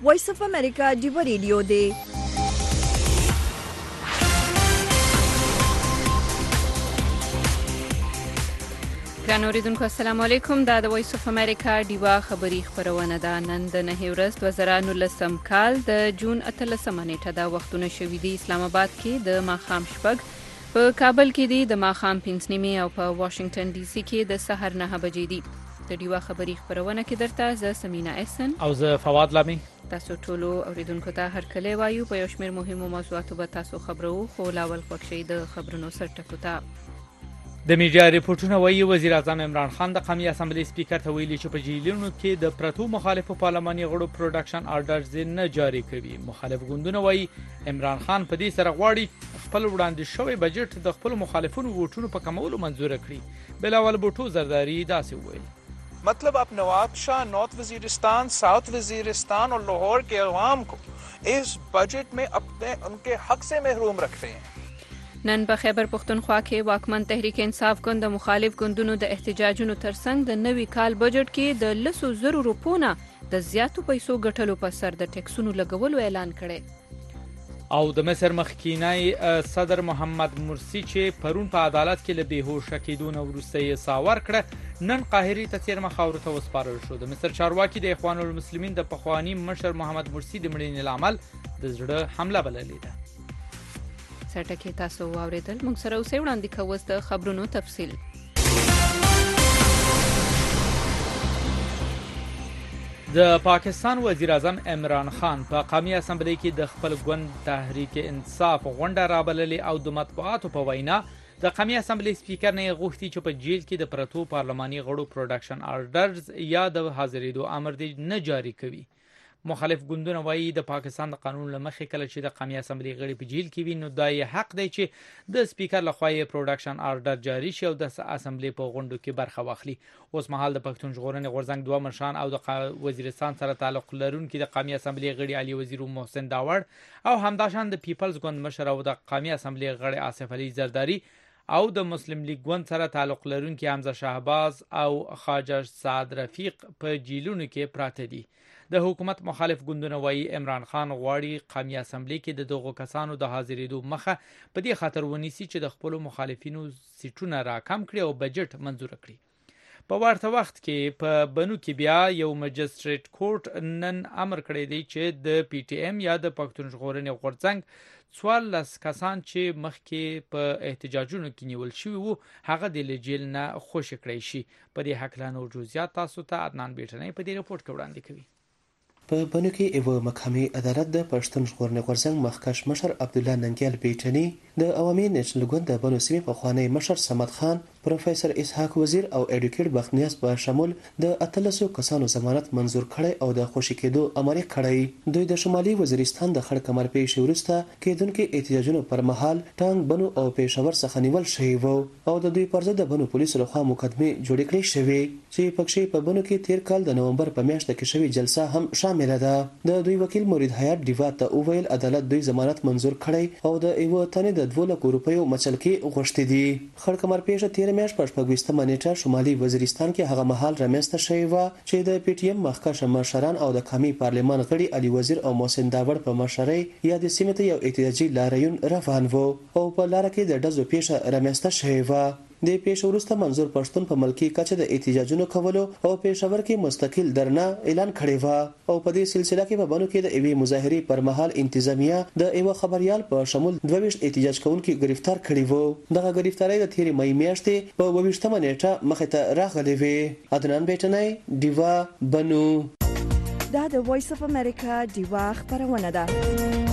وایس اف امریکا ډیو ریډیو دی. ګران اوریدونکو السلام علیکم. دا د وایس اف امریکا ډیوا خبری خبرونه ده. نن د 9 ورځ 2019 کال د جون 18 نیټه دا وختونه شوې دي. اسلام آباد کې د ماخام شپږ، په کابل کې دي د ماخام 5 او په واشنگټن ډي سي کې د سحر 9 بجې دي. د ډیوا خبری خبرونه کې درته زه سمینا احسن او زه فواد لامي. تاسو ټول اوریدونکو ته هر کله وایو په یو شمېر مهمو موضوعاتو به تاسو خبرو، خو لاول خوښي د خبرونو سرټکو ته. د میډیا ریپورتونه وایي وزیر اعظم عمران خان د قومي اسمبلی سپیکر ته ویلي چې په جیلونو کې د پرتو مخالفو پارلماني غړو پروډکشن آرډرز نه جاری کوي. مخالف ګوندونه وایي عمران خان په دې سره غواړي خپل وړاندې شوی بجټ د خپل مخالفونو ووټونو په کمولو منظور کړي. بلاول بوټو زرداری داسې وویل: मतलब आप Nawab Shah, north Waziristan, south Waziristan और लाहौर के अवाम को इस बजट में अपने उनके हक से महरूम रख रहे हैं. نن په خیبر پختونخوا کې واکمن تحریک انصاف ګوند د مخالف ګوندونو د احتجاجونو ترڅنګ د نوي کال بجټ کې د 100,000 روپو نه د زیاتو پیسو ګټلو په سر د ټیکسونو لګولو اعلان کړي. او د مصر مخکینی صدر محمد مرسی چې پرون په عدالت کې له بهوشه کېدو وروسته یې ساور کړه، نن قاهرې ته څیرمه خاورو ته وسپارل شو. د مصر چارواکي د اخوان المسلمین د پخوانی مشر محمد مرسی د مړینې لامل د زړه حمله بللې ده. سرټکي تاسو واوریدل. موږ سره اوسې وړاندې کوو د خبرونو تفصیل. د پاکستان وزیر اعظم عمران خان په قومي اسمبلی کې د خپل ګوند تحریک انصاف غونډه رابللې او د مطبوعاتو په وینا د قومي اسمبلی سپیکر نه غوښتي چې په جیل کې د پرتو پارلماني غړو پروډکشن آرډرز یا د حاضرېدو امر دی نه جاری کوي. مخالف ګوندونه وایي د پاکستان د قانون لمخې کله چې د قومي اسمبلی غړي په جیل کې وي نو دا یې حق دی چې د سپیکر لخوا یې پروډکشن آرډر جاری شي او د اسمبلی په غونډو کې برخه واخلي. اوس مهال د پښتون ژغورنې غورځنګ دوه مشران او د وزیرستان سره تعلق لرونکي د قومي اسمبلی غړي علي وزیر محسن داوړ او همداشان د پیپلز ګوند مشر او د قومي اسمبلی غړي آصف علي زرداری او د مسلم لیگ ګوند سره تعلق لرونکي حمزه شهباز او خواجه سعد رفیق په جیلونو کې پراته دي. د حکومت مخالف ګوندونه وایي عمران خان غواړي قومي اسمبلی کې د دغو کسانو د حاضرېدو مخه په دې خاطر ونیسي چې د خپل مخالفینو سیټونه راکم کړي او بجټ منظور کړي. په ورته وخت کې په بنو کې بیا یو مجستریټ کورټ نن امر کړی دی چې د پی ټی ایم یا د پښتون ژغورنې غورځنګ 14 کسان چې مخکې په احتجاجونو کې نیول شوي وو هغه د جیل نه خوشي کړی شي. په دې حق لاندې جزئیات تاسو ته عدنان بیٹنی په دې رپورت کې وړاندې کوي. په بنو کې یو محکمې عدالت د پښتون ژغورنې غورځنګ مخکښ مشر عبدالله ننګیال بیټنی، د عوامي نیشنل ګوند د بنو سیمې پخوانی مشر صمد خان، پروفیسر اسحاق وزیر او ایډوکیټ بختنیاز په شمول د 13 کسانو ضمانت منظور کړي او د خوشي کېدو امر کړی. دوی د شمالي وزیرستان د خړ کمر پیښې وروسته کېدونکو احتجاجونو پر مهال ټانګ بنو او پېښور څخه نیول شوی وو او د دوی پر ضد د بنو پولیسو لخوا مقدمه جوړې کړې شوې چې پکې په بنو کې تیر کال د نومبر په میاشت کې شوی جلسه هم شامل ده. د دوی وکیل مرید حیات دیوا ته وویل عدالت دوی ضمانت منظور کړی او د ایو تنه د 2 لک روپیو مچلکی غوښتي دي. خړ کمر پیښه تیر میاشت په 28 نیټه شمالي وزیرستان کې هغه مهال رامنځته شوی و چې د پی ټی ایم مخکښ مشران او د قومي پارلمان غړي علي وزیر او محسن داوړ په مشرۍ یا د سیمې ته یو احتجاجي لاریون روان وو او په لار کې د ډزو پیښه رامنځته شوی و. د پیښو وروسته منظور پښتون په ملکی کچه د احتجاجونو کولو او پېښور کې مستقل درنه اعلان کړی و او په دې سلسله کې په بانو کې د ایوي مظاهرې پر مهال انتظامیه د ایو خبريال په شمول 22 احتجاج کوونکي گرفتار کړي وو. دغه گرفتاری د تیر مې میاشتې په 22 نیټه مخه ته راغلي وي. عدنان بیٹنی دیوا بنو. دا د وایس اف امریکا دیوا خبرونه ده.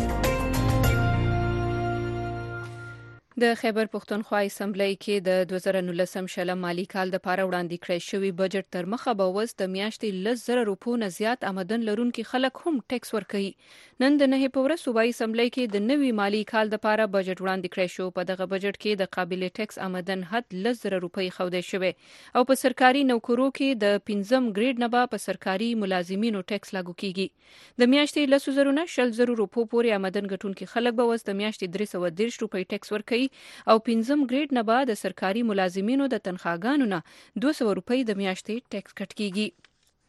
د خیبر پختونخوا اسمبلی کې د 2019 شلم مالی کال د پاره وړاندې کړی شوی بجټ تر مخه به وس د میاشتې 10,000 روپو نه زیات آمدن لرونکي خلک هم ټیکس ورکوي. نن د 9 په ورځ صوبایي اسمبلی کې د نوي مالی کال د پاره بجټ وړاندې کړی شو. په دغه بجټ کې د قابل ټیکس آمدن حد 10,000 روپۍ خوده شوی او په سرکاري نوکرو کې د 5م ګریډ نه به په سرکاري ملازمینو ټیکس لاګو کیږي. د میاشتې 10,000 نه 100,000 روپو پورې آمدن ګټونکي خلک به وس د میاشتې 330 روپۍ ټیکس ورکوي او 5م ګریډ نه بعد د سرکاري ملازمینو د تنخواګانو نه 200 روپۍ د میاشتې ټیکس کټ کیږي.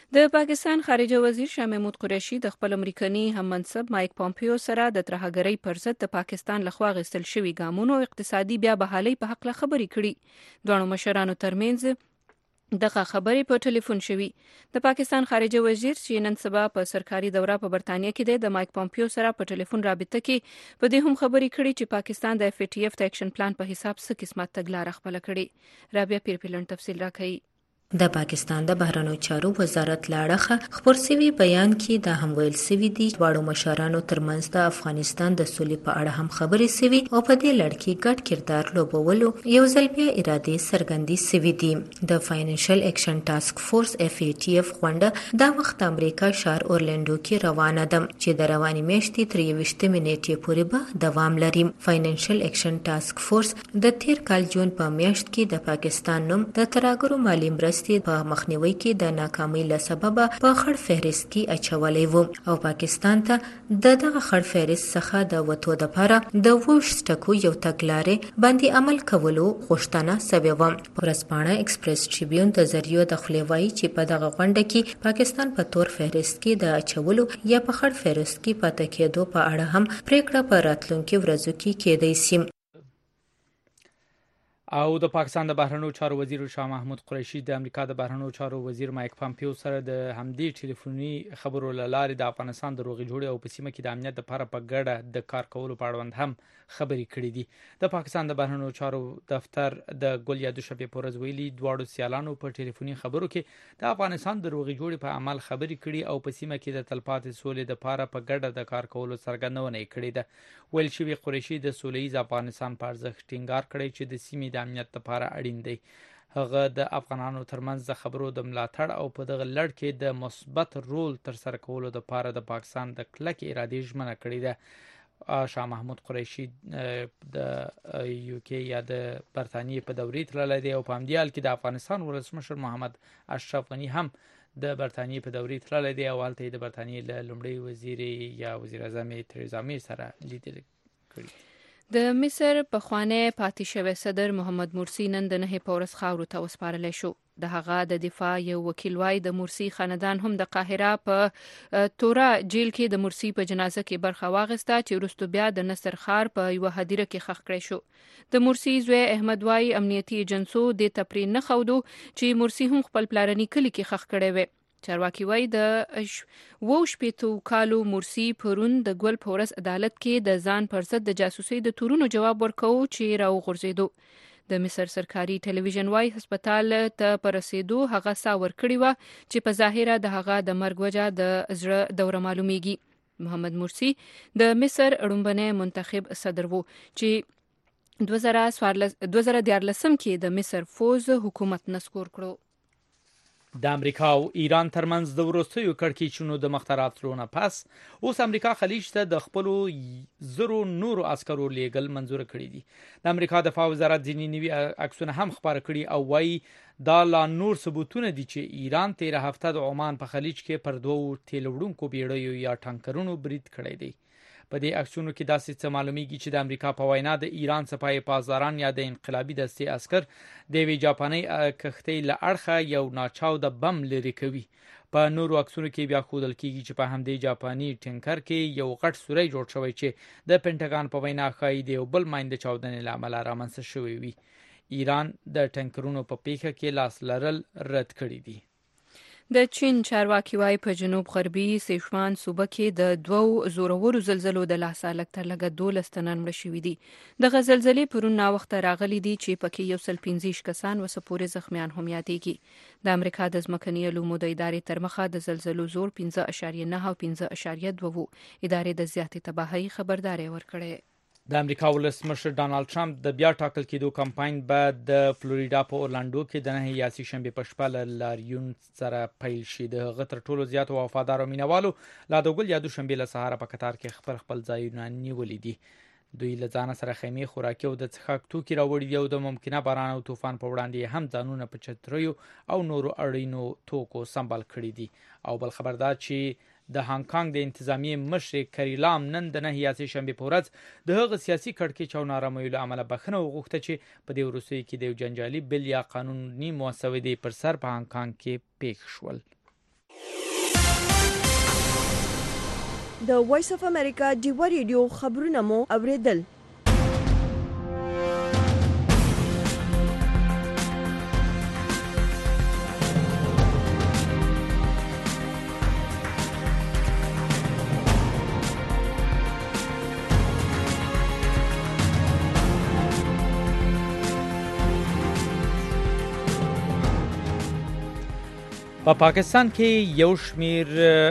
د پاکستان خارجه وزیر شاه محمود قریشي د خپل امریکایي هم منصب مایک پامپیو سره د ترهګرۍ پر ضد د پاکستان لخوا غوښتل شوی ګامونو اقتصادي بیا بحالي په حق له خبرې کړي. دوه مشرانو ترمنځ دغه خبرې په ټلیفون شوي. د پاکستان خارجه وزیر چې نن سبا په سرکاري دوره په برتانیه کې دی د مایک پامپیو سره په ټلیفون رابطه کې په دې هم خبرې کړي چې پاکستان د FATF د اکشن پلان په حساب څه قسمه تګلاره خپل کړي. رابعه پیرپلن تفصیل راکړي. د پاکستان د بهرنیو چارو وزارت لاړه خبر سوي بیان کې د هم ویل سوي دي واړو مشرانو ترمنځ د افغانستان د سولې په اړه هم خبرې سوي او په دې لړ کې ګډ کردار لوبولو یو ځل بیا اراده څرګندې سوي دي. د فاینانشل اکشن ټاسک فورس FATF غونډه د وخت امریکا شهر اورلانډو کې روانه ده چې د رواني میاشتې 23 نیټې پورې به دوام لري. فاینانشل اکشن ټاسک فورس د تیر کال جون په میاشت کې د پاکستان نوم د ترهګرو مالي مرستې په مخنیوي کې د ناکامۍ له سببه په خړ فهرست کې اچولې وو او پاکستان ته دغه خړ فهرست څخه د وټو د لپاره د وښ ټکو یو تګلارې باندې عمل کولو غوښتنه سوې و. ورځپاڼه ایکسپریس ټریبیون د ذریعو د خلیوای چې په دغه غونډه کې پاکستان په تور فهرست کې د اچولو یا په خړ فهرست کې پاتې کېدو په اړه هم پریکړه په راتلونکو ورځو کې کېدای شي. او د پاکستان د بهرنیو چارو وزیر شاه محمود قریشي د امریکا د بهرنیو چارو وزیر مایک پامپیو سره د همدې ټلیفوني خبرو لارې د افغانستان د روغې جوړې او په سیمه کې د امنیت لپاره په ګډه د کار کولو په اړه هم خبرې کړې دي. د پاکستان د بهرنیو چارو دفتر د ګل یا دوشنبه په ورځ ویلي دواړو سیالانو په ټلیفوني خبرو کې د افغانستان د روغې جوړې په عمل خبرې کړي او په سیمه کې د تلپاتې سولې لپاره په ګډه د کار کولو څرګندونه کړې ده. ویل شوی قریشي د سولهییز افغانستان په ارزښت ټینګار کړی چې د سیمې د امنیت لپاره اړین دی. هغه د افغانانو ترمنځ د خبرو د ملاتړ او په دغه لړ کې د مثبت رول تر سره کولو لپاره د پاکستان د کلک ارادې ژمنه کړې ده. شاه محمود قریشي د UK یا د برتانیې په دورې تللی دی او په همدې حال کې د افغانستان ولسمشر محمد اشرف غني هم د برتانیې په دورې تللی دی او هلته د برتانیې له لومړي وزیر یا وزیر اعظم تریزا مې سره لیدل کړي. د مصر پخوانی پاتې شوی صدر محمد مرسی نن د 9 په ورځ خاورو ته وسپارل شو. د هغه د دفاع یو وکیل وای د مرسی خاندان هم د قاهره په تورا جیل کې د مرسی په جنازه کې برخه واغسته چې وروسته بیا د نصر خار په یو هدیره کې خښ کړی شو. د مرسی زوی احمد وای امنیتي ایجنسو د تپری نه خودو چې مرسی هم خپل پلارنی کلی کې خښ کړی و. چارواکي وای د ووشپېتو کالو مرسی پرون د ګل په ورځ عدالت کې د ځان پر ضد د جاسوسي د تورونو جواب ورکاو چې راو غورځېدو. د مصر سرکاري ټلویزیون وای هسپتال ته پرسیدو هغه ساور کړی و چې په ظاهره د هغه د مرګ وجه د زړه دوره معلومیږي. محمد مرسی د مصر اړومبنی منتخب صدر وو چې 2014 کې د مصر فوز حکومت نسکور کړو. د امریکا او ایران ترمنځ د وروستیو کړکېچونو د مخترات رونه پس اوس امریکا خلیج ته د خپل زرو نورو عسکرو لیږل منزور کړی دي. د امریکا دفاع وزارت ځینې نوي عکسونه هم خبره کړي او وایي دا لا نور ثبوتونه دي چې ایران 13 هفته د عمان په خلیج کې پر دوو تیل وړونکو بیړیو یا ټانکرونو برید کړی دی. په دې عکسونو کې داسې څه معلومیږي چې د امریکا په وینا د ایران سپاه پاسداران یا د انقلابي دستې عسكر د وی جاپاني کښتۍ له اړخه یو ناچاو د بم لري کوي. په نورو عکسونو کې بیا ښودل کیږي چې په همدې جاپاني ټینکر کې یو غټ سوري جوړ شوی چې د پینټاګان په وینا ښایي د یو بل ماینده چاودنې له امله رامنځته شوی وي. ایران د ټینکرونو په پیښه کې لاس لرل رد کړی دي. د چین چارواکي وای په جنوب غربي سیچوان صوبه کې د دوو زورورو زلزلو د لاسه لکتر لګه 12 تنان مړه شوي دي. دغه زلزلې پرون ناوخت راغلي دي چې پکې 115 کسان وسپورې زخمیان هم یادېږي. د امریکا د ځمکني علومو د ادارې تر مخه د زلزلو زور 5.9 او 5.2 وو. ادارې د زیاتې تباهۍ خبرداري ورکړې. د امریکا ولسمشر ډانلډ ټرمپ د بیا ټاکل کېدو کمپاین بعد د فلوریدا په اورلانډو کې د 9 یاسي شنبه په شپه له لاریون سره پیل شي. د هغه تر ټولو زیات وفادار مینوالو لا د ګل یا دوشنبه له سهار په قطار کې خپل ځایونه نیولې دي. دوی له ځان سره خیمه خوراکي او د څښاک توکي راوړي دي او د ممکنه باران او طوفان په وړاندې هم ځانونه په چتریو او نورو اړینو توکو سمبال کړي دي. او بل خبردار چې د هانګ کانګ د انتظامی مشر کری لام نن د 9 یاسي شنبه په ورځ د هغه سیاسي کړکېچ او نارامۍ له امله بخښنه وغوښته چې په دې وروستي کې د جنجالي بل یا قانوني موسودې پر سر په هانګ کانګ کې پیښ شول. د وایس اف امریکا ډیوا ریډیو خبرونه مو اوریدل. په پاکستان کې یو شمیر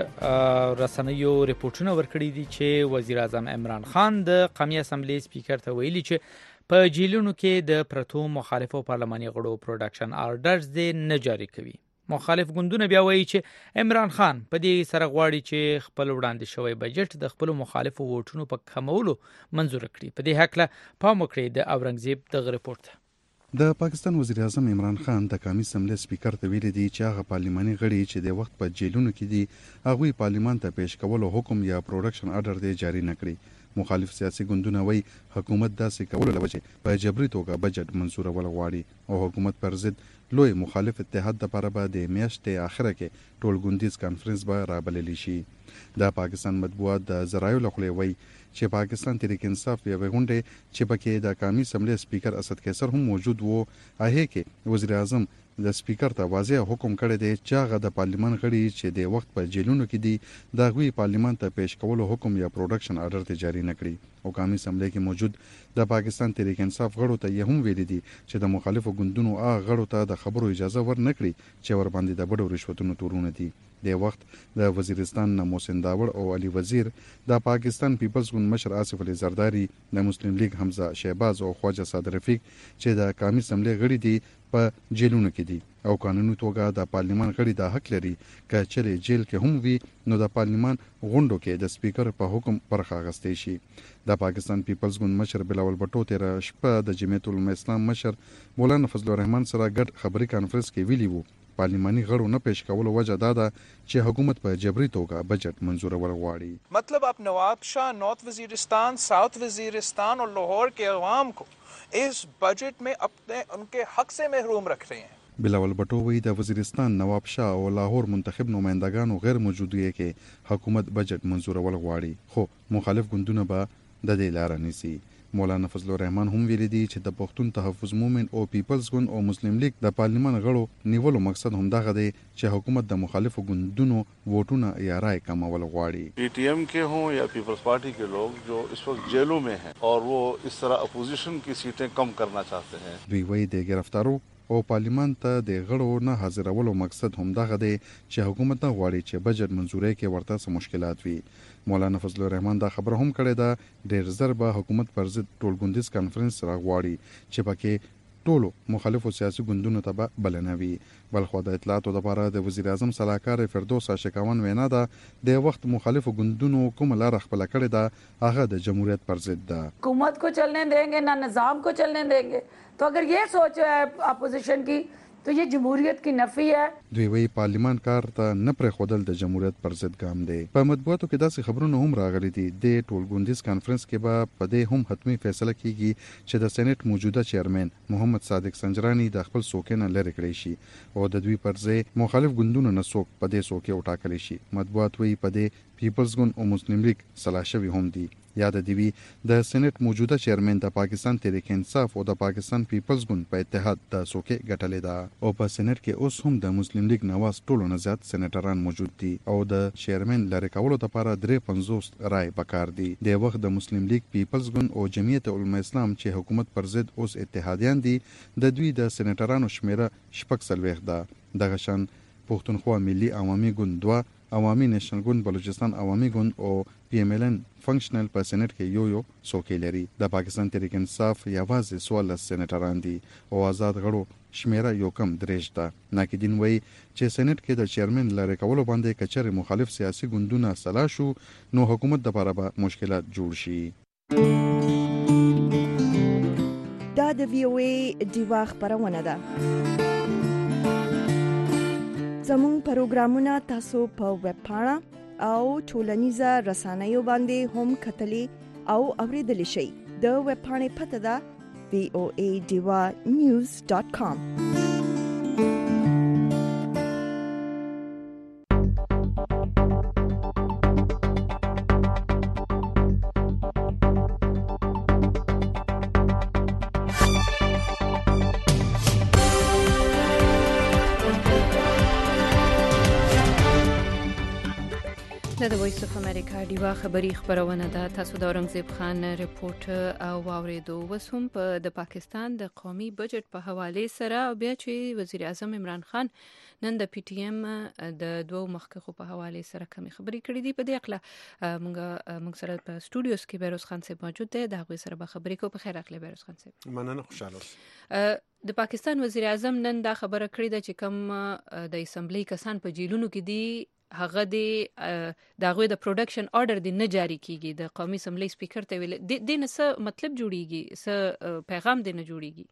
رسنیو ریپورتونه ورکړي دي چې وزیر اعظم عمران خان د قومي اسمبلی سپیکر ته ویلي چې په جیلونو کې د پرتو مخالفو پارلماني غړو پروډکشن آرډرز دې نه جاری کوي. مخالف ګوندونه بیا وایي چې عمران خان په دې سره غواړي چې خپل وړاندې شوی بجټ د خپل مخالفو ووټونو په کمولو منظور کړي. په دې هکله پام وکړئ د اورنګزیب دغه ریپورت. د پاکستان وزیر اعظم عمران خان د قومي اسمبلی سپیکر ته ویلي دي چې هغه پارلماني غړي چې د وخت په جیلونو کې دي هغه پارلمان ته پیش کولو حکم یا پروډکشن آرډر دی جاری نکړي. مخالف سیاسي ګوندونه وایي حکومت داسې کولو لوجه په جبري توګه بجټ منظورول غواړي او حکومت پر ضد لوی مخالف اتحاد د لپاره به د میاشتې اخره کې ټول ګوندیز کانفرنس به رابللی شي. د پاکستان مطبوعات د ذرایعو له خوا وایي چې پاکستان تحریک انصاف یو غونډه چې پکې د قومي اسمبلی سپیکر اسد قیصر هم موجود وو هغه کې وزیر اعظم د سپیکر ته واضح حکم کړی دی چې هغه د پارلمان غړي چې د وخت په جیلونو کې دي د غوي پارلمان ته پیش کولو حکم یا پروډکشن آرډر ته جاری نکړي. او قومي اسمبلی کې موجود د پاکستان تحریک انصاف غړو ته یې هم ویلي دي چې د مخالفو ګوندونو هغه غړو ته د خبرو اجازه ورنکړي چې ور باندې د بډو رشوتونو تورونه دي. د وخت د وزیرستان محسن داوړ او علي وزیر د پاکستان پیپلز ګوند مشر آصف علي زرداری د مسلم لیگ حمزه شهباز او خواجه صادق رفیق چې د قومي اسمبلی غړي دي په جیلونو کې دي او قانوني توګه د پارلمان غړي د حق لري چې چلې جیل کې هم وي نو د پارلمان غونډو کې د سپیکر په حکم برخه اخیستي شي. د پاکستان پیپلز ګوند مشر بلاول بټو تیر شپه د جمعیت العلماء اسلام مشر مولانا فضل الرحمن سره ګډ خبري کانفرنس کې ویلي وو پارلماني غړو نه پیش کولو وجه دا ده چې حکومت په جبري توګه بجټ منظورول غواړي. मतलब आप नवाब शाह नॉर्थ वजीरिस्तान साउथ वजीरिस्तान और लाहौर के अवाम को इस बजट में अपने उनके हक से महरूम रख रहे हैं. بلاول بټو وی د وزیرستان نواب شاه او لاهور منتخب نمائندگانو غیر موجودیه کې حکومت بجټ منظورول غواړي خو مخالف ګوندونه به د دې لار نیسي. مولانا فضل الرحمن هم ویلي دي چې د پښتون تحفظ مومن او پیپلز ګوند او مسلم لیگ د پارلمان غړو نیولو مقصد هم دغه دی چې حکومت د مخالفو ګوندونو ووټونه یا رائے کمول غواړي. پی ٹی ایم کے ہوں یا پیپلز پارٹی کے لوگ جو اس وقت جیلوں میں ہیں اور وہ اس طرح اپوزیشن کی سیٹیں کم کرنا چاہتے ہیں. دوی وایي د گرفتارو او پارلمان ته د غړو نه حاضرولو مقصد هم دغه دی چې حکومت نه غواړي چې بجټ منظوري کې ورته څه مشکلات وي. مولانا فضل الرحمن دا خبر هم کړې ده ډېر زر به حکومت پر ضد ټول ګوندیز کانفرنس راغواړي چې پکې ټولو مخالفو سیاسي ګوندونو ته به بلنه وي. بلخو د اطلاعاتو لپاره د وزیر اعظم صلاحکار فردوس عاشقاون وینا ده د وخت مخالفو ګوندونو کوم لار خپل کړې ده هغه د جمهوریت پر ضد ده. حکومت کو چلنے دیں گے نہ نظام کو چلنے دیں گے تو اگر یہ سوچ ہے اپوزیشن کی تو یہ جمهوریت کی نفی ہے. دوی وی پارلیمان کار ته نه پرې خودل د جمهوریت پر ضد ګام دی. په مطبوعاتو کې داسې خبرونه هم راغلي دي د ټول ګوندیز کانفرنس کې به په دې هم حتمی فیصله کیږي چې د سېنات موجوده چیرمن محمد صادق سنجرانی د خپل څوکۍ نه لرې کړی شي او د دوی پر ځای مخالف ګوندونو نه څوک په دې څوکۍ وټاکل شي. مطبوعات وی په دې پیپلز ګوند او مسلم لیگ صلاح شوی هم دي. یاد دی د سېنات موجوده چیرمن د پاکستان تحریک انصاف او د پاکستان پیپلز ګوند په اتحاد د څوکۍ ګټلې ده او په سېنات کې اوس هم د مسلم لیگ نواز ټولو نه زیات سېنیټران موجود دي او د چیرمن لری کولو لپاره 53 رای پکار دي. د وخت د مسلم لیگ پیپلز ګوند او جمعیت العلماء اسلام چې حکومت پر ضد اوس اتحادیان دي د دوی د سېنیټرانو شمیره 46 ده. دغه شان پښتونخوا ملي عوامي ګوند 2 عوامي نېشنل ګوند بلوچستان عوامي ګوند او پی ایم ایل ان فنکشنل په سېنات کې یو څوکۍ لري. د پاکستان تحریک انصاف یوازې 16 سېنیټران دي او آزاد غړو شمیره یو کم 3 ده. ناقدین وایي چې سېنات کې د چیرمن لری کولو باندې کچره مخالف سیاسي ګوندونه سلا شو نو حکومت د لپاره به مشکلات جوړ شي. دا د وی او ای دیوا خبرونه ده. زموږ پروګرامونه تاسو په ویب پاڼه او ټولنیزه رسنیو باندې هم کتلی او اوریدلی شئ. د ویب پاڼې پته ده voadivanews.com. څه د وایس اف امریکا دیوا خبری خبرونه ده. تاسو د اورنګزیب خان ریپورت او واوریدو. وسوم په د پاکستان د قومي بجټ په حواله سره بیا چې وزیر اعظم عمران خان نن د پی ټی ایم د دوه مخکخو په حواله سره کوم خبري کړې دي. په دې اړه موږ سره په سټوډیوز کې بیروز خان صاحب موجود دی. دا غوي سره به خبري کو. په خیر اخلي بیروز خان صاحب. مننه، خوشاله اوسئ. د پاکستان وزیر اعظم نن دا خبره کړې ده چې کوم د اسمبلی کسان په جیلونو کې دي هغه د غوي د پروډکشن آرډر دی نه جاری کیږي. د قومي اسمبلی سپیکر ته ویل د نه څه مطلب جوړیږي، څه پیغام دی نه جوړیږي.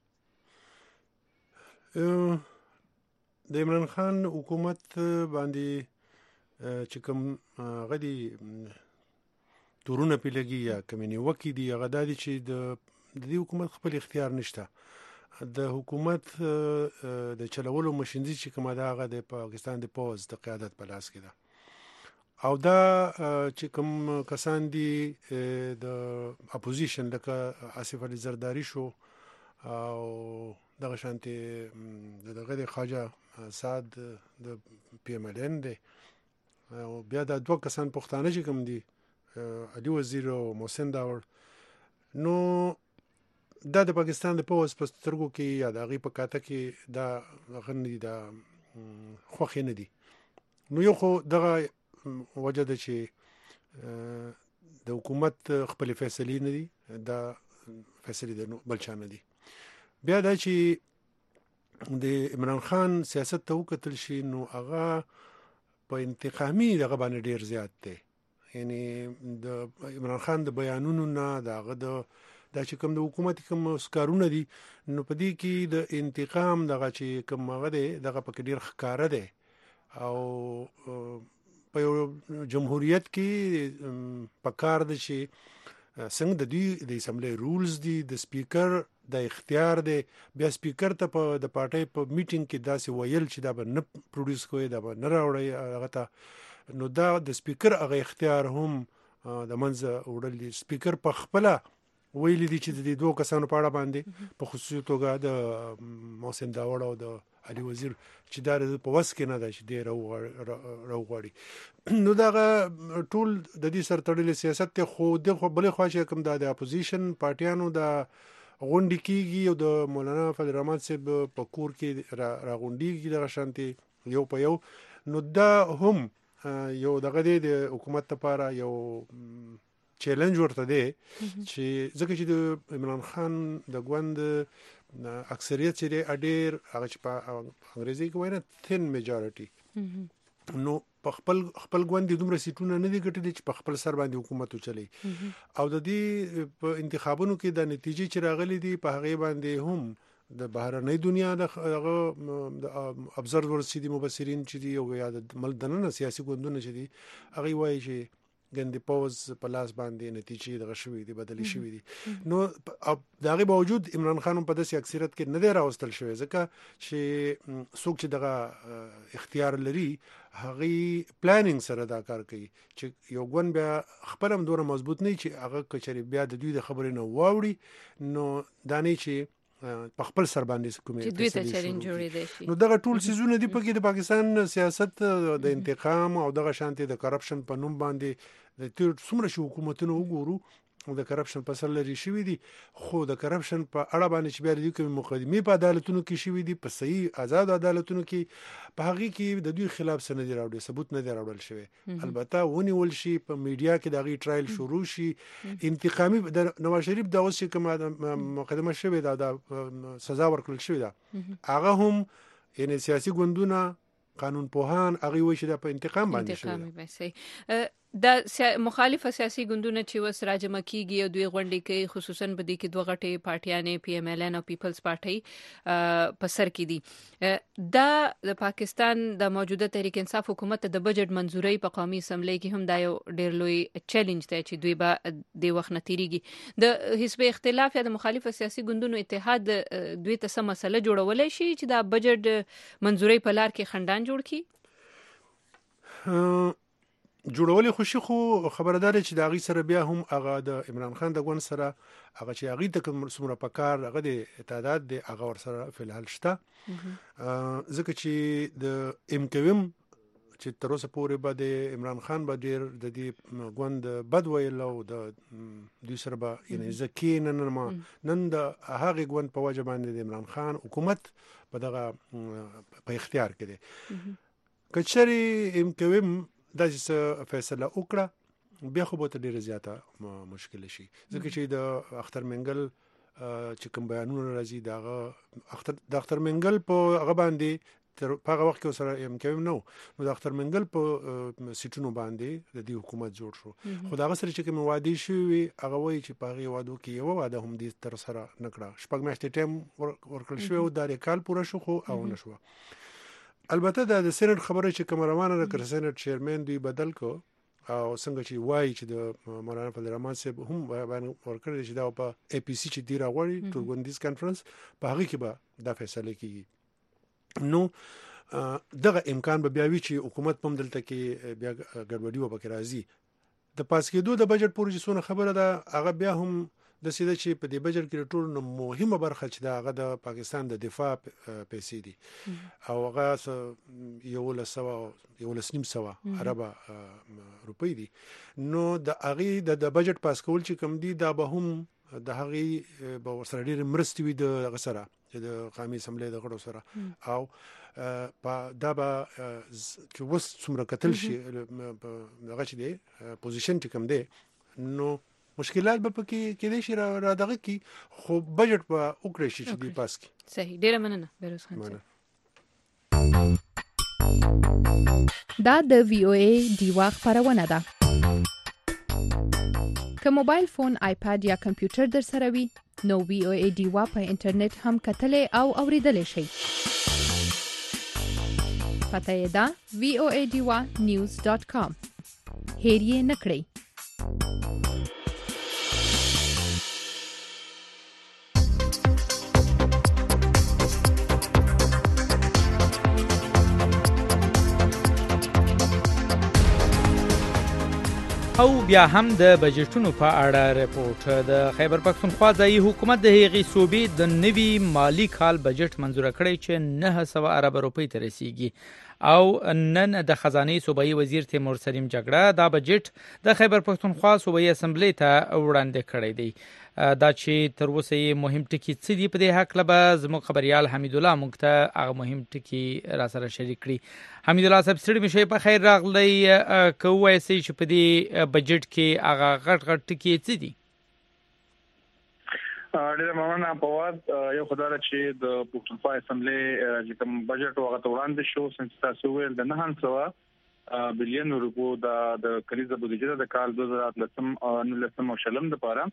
د عمران خان حکومت باندې چې کوم غدي تورونه پیلګي یا کمنی وکی دی هغه د چې د دې حکومت خپل اختیار نشته. د حکومت د چلولو مشندې چې کومه ده هغه د پاکستان د پوز د قیادت په لاس کې ده او دا چې کوم کسان دي د اپوزیشن لکه آصف علي زرداری شو او دغه شانتي دغه خواجه سعد د پی ام ال ان دی او بیا د دوه کسان پښتانه چې کوم دي علي وزیر او محسن داور، نو دا د پاکستان د پوز په سترګو کې یا د غي په کاته کې دا غني دا خوخه نه دي. نو یو خو دغه وجه ده چې د حکومت خپل فیصله نه دي، دا فیصله ده بل چا نه دي. بیا دا چې د عمران خان سیاست ته وکتل شي نو هغه په انتقامي دغه باندې ډیر زیات دی. یعنی د عمران خان د بیانونو نه دغه دا چې کوم د حکومت کوم سکارونه دي نو په دې کې د انتقام دغه چې کوم هغه دی دغه په ډیر ښکارا دی او په جمهوریت کې پکار دي چې څنګه د دې د اسمبلی رولز دي د سپیکر د اختیار دی. بیا سپیکر ته په د پارټي په میټینګ کې داسې ویل چې دا به نه پروډوس کوي، دا به نه راوړي هغه ته، نو دا د سپیکر هغه اختیار هم د منځ وړل. سپیکر په خپل ویلي دي چې د دوه کسانو په اړه باندې په خصوصي توګه د محسن داور او د علي وزیر چې دا په وس کې نه ده چې ډېر راوغواړي. نو دا ټول د دې سره تړلې سیاست ته خو د بلې خوا چې کوم د اپوزیشن پارټیانو د غونډې کېږي او د مولانا فضل الرحمن صاحب په کور کې راغونډېږي دغه شانتي یو په یو، نو دا هم یو دغه د حکومت لپاره یو چیلنج ورته دی چې ځکه چې د عمران خان د ګوند اکثریت چې ډېر هغه چې په انګریزي کې وایي نه تhin میجارټي، نو په خپل ګوند دومره سیټونه نه دي ګټلي چې په خپل سر باندې حکومت وچلي او د دې په انتخابونو کې د نتیجې چې راغلي دي په هغه باندې هم د بهرنۍ دنیا د ابزرورز چې دي مبصرین چې دي او یا د ملک دننه سیاسي ګوندونه چې دي هغه وایي چې ګندې پوز په لاس باندې نتیجې دغه شوې دي بدلی شوې دي. نو دغه باوجود عمران خان په داسې اکثریت کې نه دی راوستل شوی ځکه چې څوک چې دغه اختیار لري هغه پلانینګ سره دا کار کوي چې یو ګوند بیا خپل هم دوره مضبوط نه چې هغه کچري بیا د دوی د خبرې نه واوړي نو دانه چې په خپل سر باندې کومه چې دوی ته چیلنج جوړې دي. نو دغه ټول سيزونه دي په کې د پاکستان سیاست د انتقام او دغه شانتي د کرپشن په نوم باندې د تیر څومره شو حکومتونو وګورو د کرپشن په سر لري شوی دي، خو د کرپشن په اړه باندې چې بیا د کوم مقدمه په عدالتونو کې شوی دي په صحیح آزاد عدالتونو کې په هغه کې د دوی خلاف سند راوړي ثبوت نه راوړل شوی. البته ونیول شي په میډیا کې دغه ټرایل شروع شي انتقامي د نواز شریف د اوس کوم مقدمه شوی دا سزا ورکړل شوی دا هغه هم یعنی سیاسي ګوندونه قانون پوهان هغه وایي چې د په انتقام باندې شوی د مخالف سیاسي ګوندونه چې وس راجمه کیږي او دوی غونډې کوي خصوصا په دې کې دوه غټې پارټیانې پی ام ال ان او پیپلز پارټي په سر کې دي. دا د پاکستان د موجوده تحریک انصاف حکومت د بجټ منزوري په قومي اسمبلی کې هم دا یو ډېر لوی چیلنج دی چې دوی به د وخت نتیریږي. د حزب اختلاف یا د مخالف سیاسي ګوندونو اتحاد دوی ته سم مسله جوړولای شي چې دا بجټ منزوري په لار کې خندان جوړ کړي. جوړولې خوشي خو خبردار چې د هغه سره بیا هم هغه د عمران خان د ګوند سره هغه چې هغه د کوم څومره پکار هغه د تعداد د هغه ور سره فلحال شته ځکه چې د امکوم چې تر اوسه پورې به د عمران خان به ډیر د دې ګوند بد ویل او د دوی سره به یعنی ځکه نن د هغه ګوند په وجه باندې د عمران خان حکومت په دغه په اختیار کې دی. کچري امکوم داسې فیصله وکړه بیا خو به ډیره زیاته مشکل شي ځکه چې د اختر منګل چې کوم بیانونه راځي د اختر منګل په هغه باندې تر هغه وخت کې سره امکان نو د اختر منګل په سیټونو باندې د دې حکومت جوړ شو خو دا غسر چې کوم وادي شوی هغه وایي چې په هغه وادو کې یو واده هم دې تر سره نکړه شپږ میاشتې ټایم ورکړل شو او د ریکال پوره شو خو او نشو. البته د سېنات خبره چې کوم روانه ده کر سېنات چیرمن دوی بدل کو او څنګه چې وایي چې د مولانا فضل الرحمن صاحب هم بیان ورکړی چې دا په اي پي سي چې دی راوړي ټولګوندیز کانفرنس په هغه کې به دا فیصله کیږي. نو دغه امکان به بیا وی چې حکومت هم دلته کې بیا ګډوډي وبکې راځي. د پاس کېدو د بجټ پروژې خبره ده هغه بیا هم د سیده چې په دې بجټ کې ټول مهمه برخه چې دا هغه د پاکستان د دفاع پیسې دي او هغه یو لسنیم سوا عربه روپۍ دي. نو د هغه د بجټ پاس کول چې کوم دي دا به هم د هغه به ورسره ډېر مرستې وي د غسره د قومي اسمبلی د غړو سره او دا به چې وس څومره کتل شي هغه چې دی پوزیشن چې کوم دی نو مشکلات به پکې کېدې شي را دغه کې خو بجټ به وکړي شي چې دی پاس کې. صحیح ډیره مننه بیروز خان صاحب. دا د وی او ای دیوا خبرونه ده. که موبایل فون آیپاد یا کمپیوټر در سره وي نو وی او ای دیوا په انټرنیټ هم کتلې او اوریدلې شي. پته یې ده voadiwa.news.com. هیر یې نکړئ. او بیا هم د بجټونو په اړه رپورټ. د خیبر پښتونخوا ځایي حکومت د هغې صوبې د نوي مالی کال بجټ منظور کړی چې 900 ارب روپۍ ته رسیږي او نن د خزانه صوبایي وزیر تیمور سلیم جګړه دا بجټ د خیبر پښتونخوا صوبایي اسمبلی ته وړاندې کړی دی. دا چې تر اوسه یې مهم ټکي څه دي په دې حق له زموږ خبريال حمید الله موږ ته هغه مهم ټکي را سره شریک کړي. حمید الله صاحب ستړي مشه په خیر راغلی کوه چې په دې بجټ کې هغه غټ ټکي څه دي؟ ډېر مننه فواد. یو خدای چې د پښتونخوا اسمبلی چې کوم بجټ هغه وړاندې شو څنګه تاسو ویل د 900 بلین روپو د کلیزه بودیجه د کال 2013 او شلم لپاره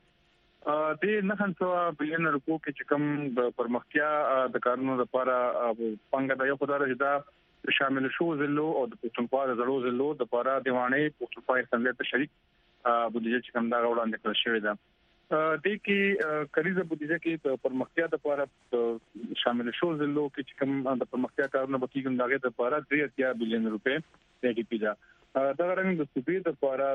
د 900 بلین روپو کې چې کوم د پرمختیا د کارونو لپاره څنګه د یو خدای چې شامل شو زلو او د پښتونخوا د زړو زلو د لپاره دیوانه پښتونخوا اسمبلی ته شریک بودیجه چې کوم دا وړاندې کړل شوې ده. د کې کلیزه بودیجه کې د پرمختیا د لپاره شامل شو زلو کې چې کوم د پرمختیا کارونه بکیږي دغه د لپاره 3 بلین روپے د کې پیدا دا رنګ د صوبې د لپاره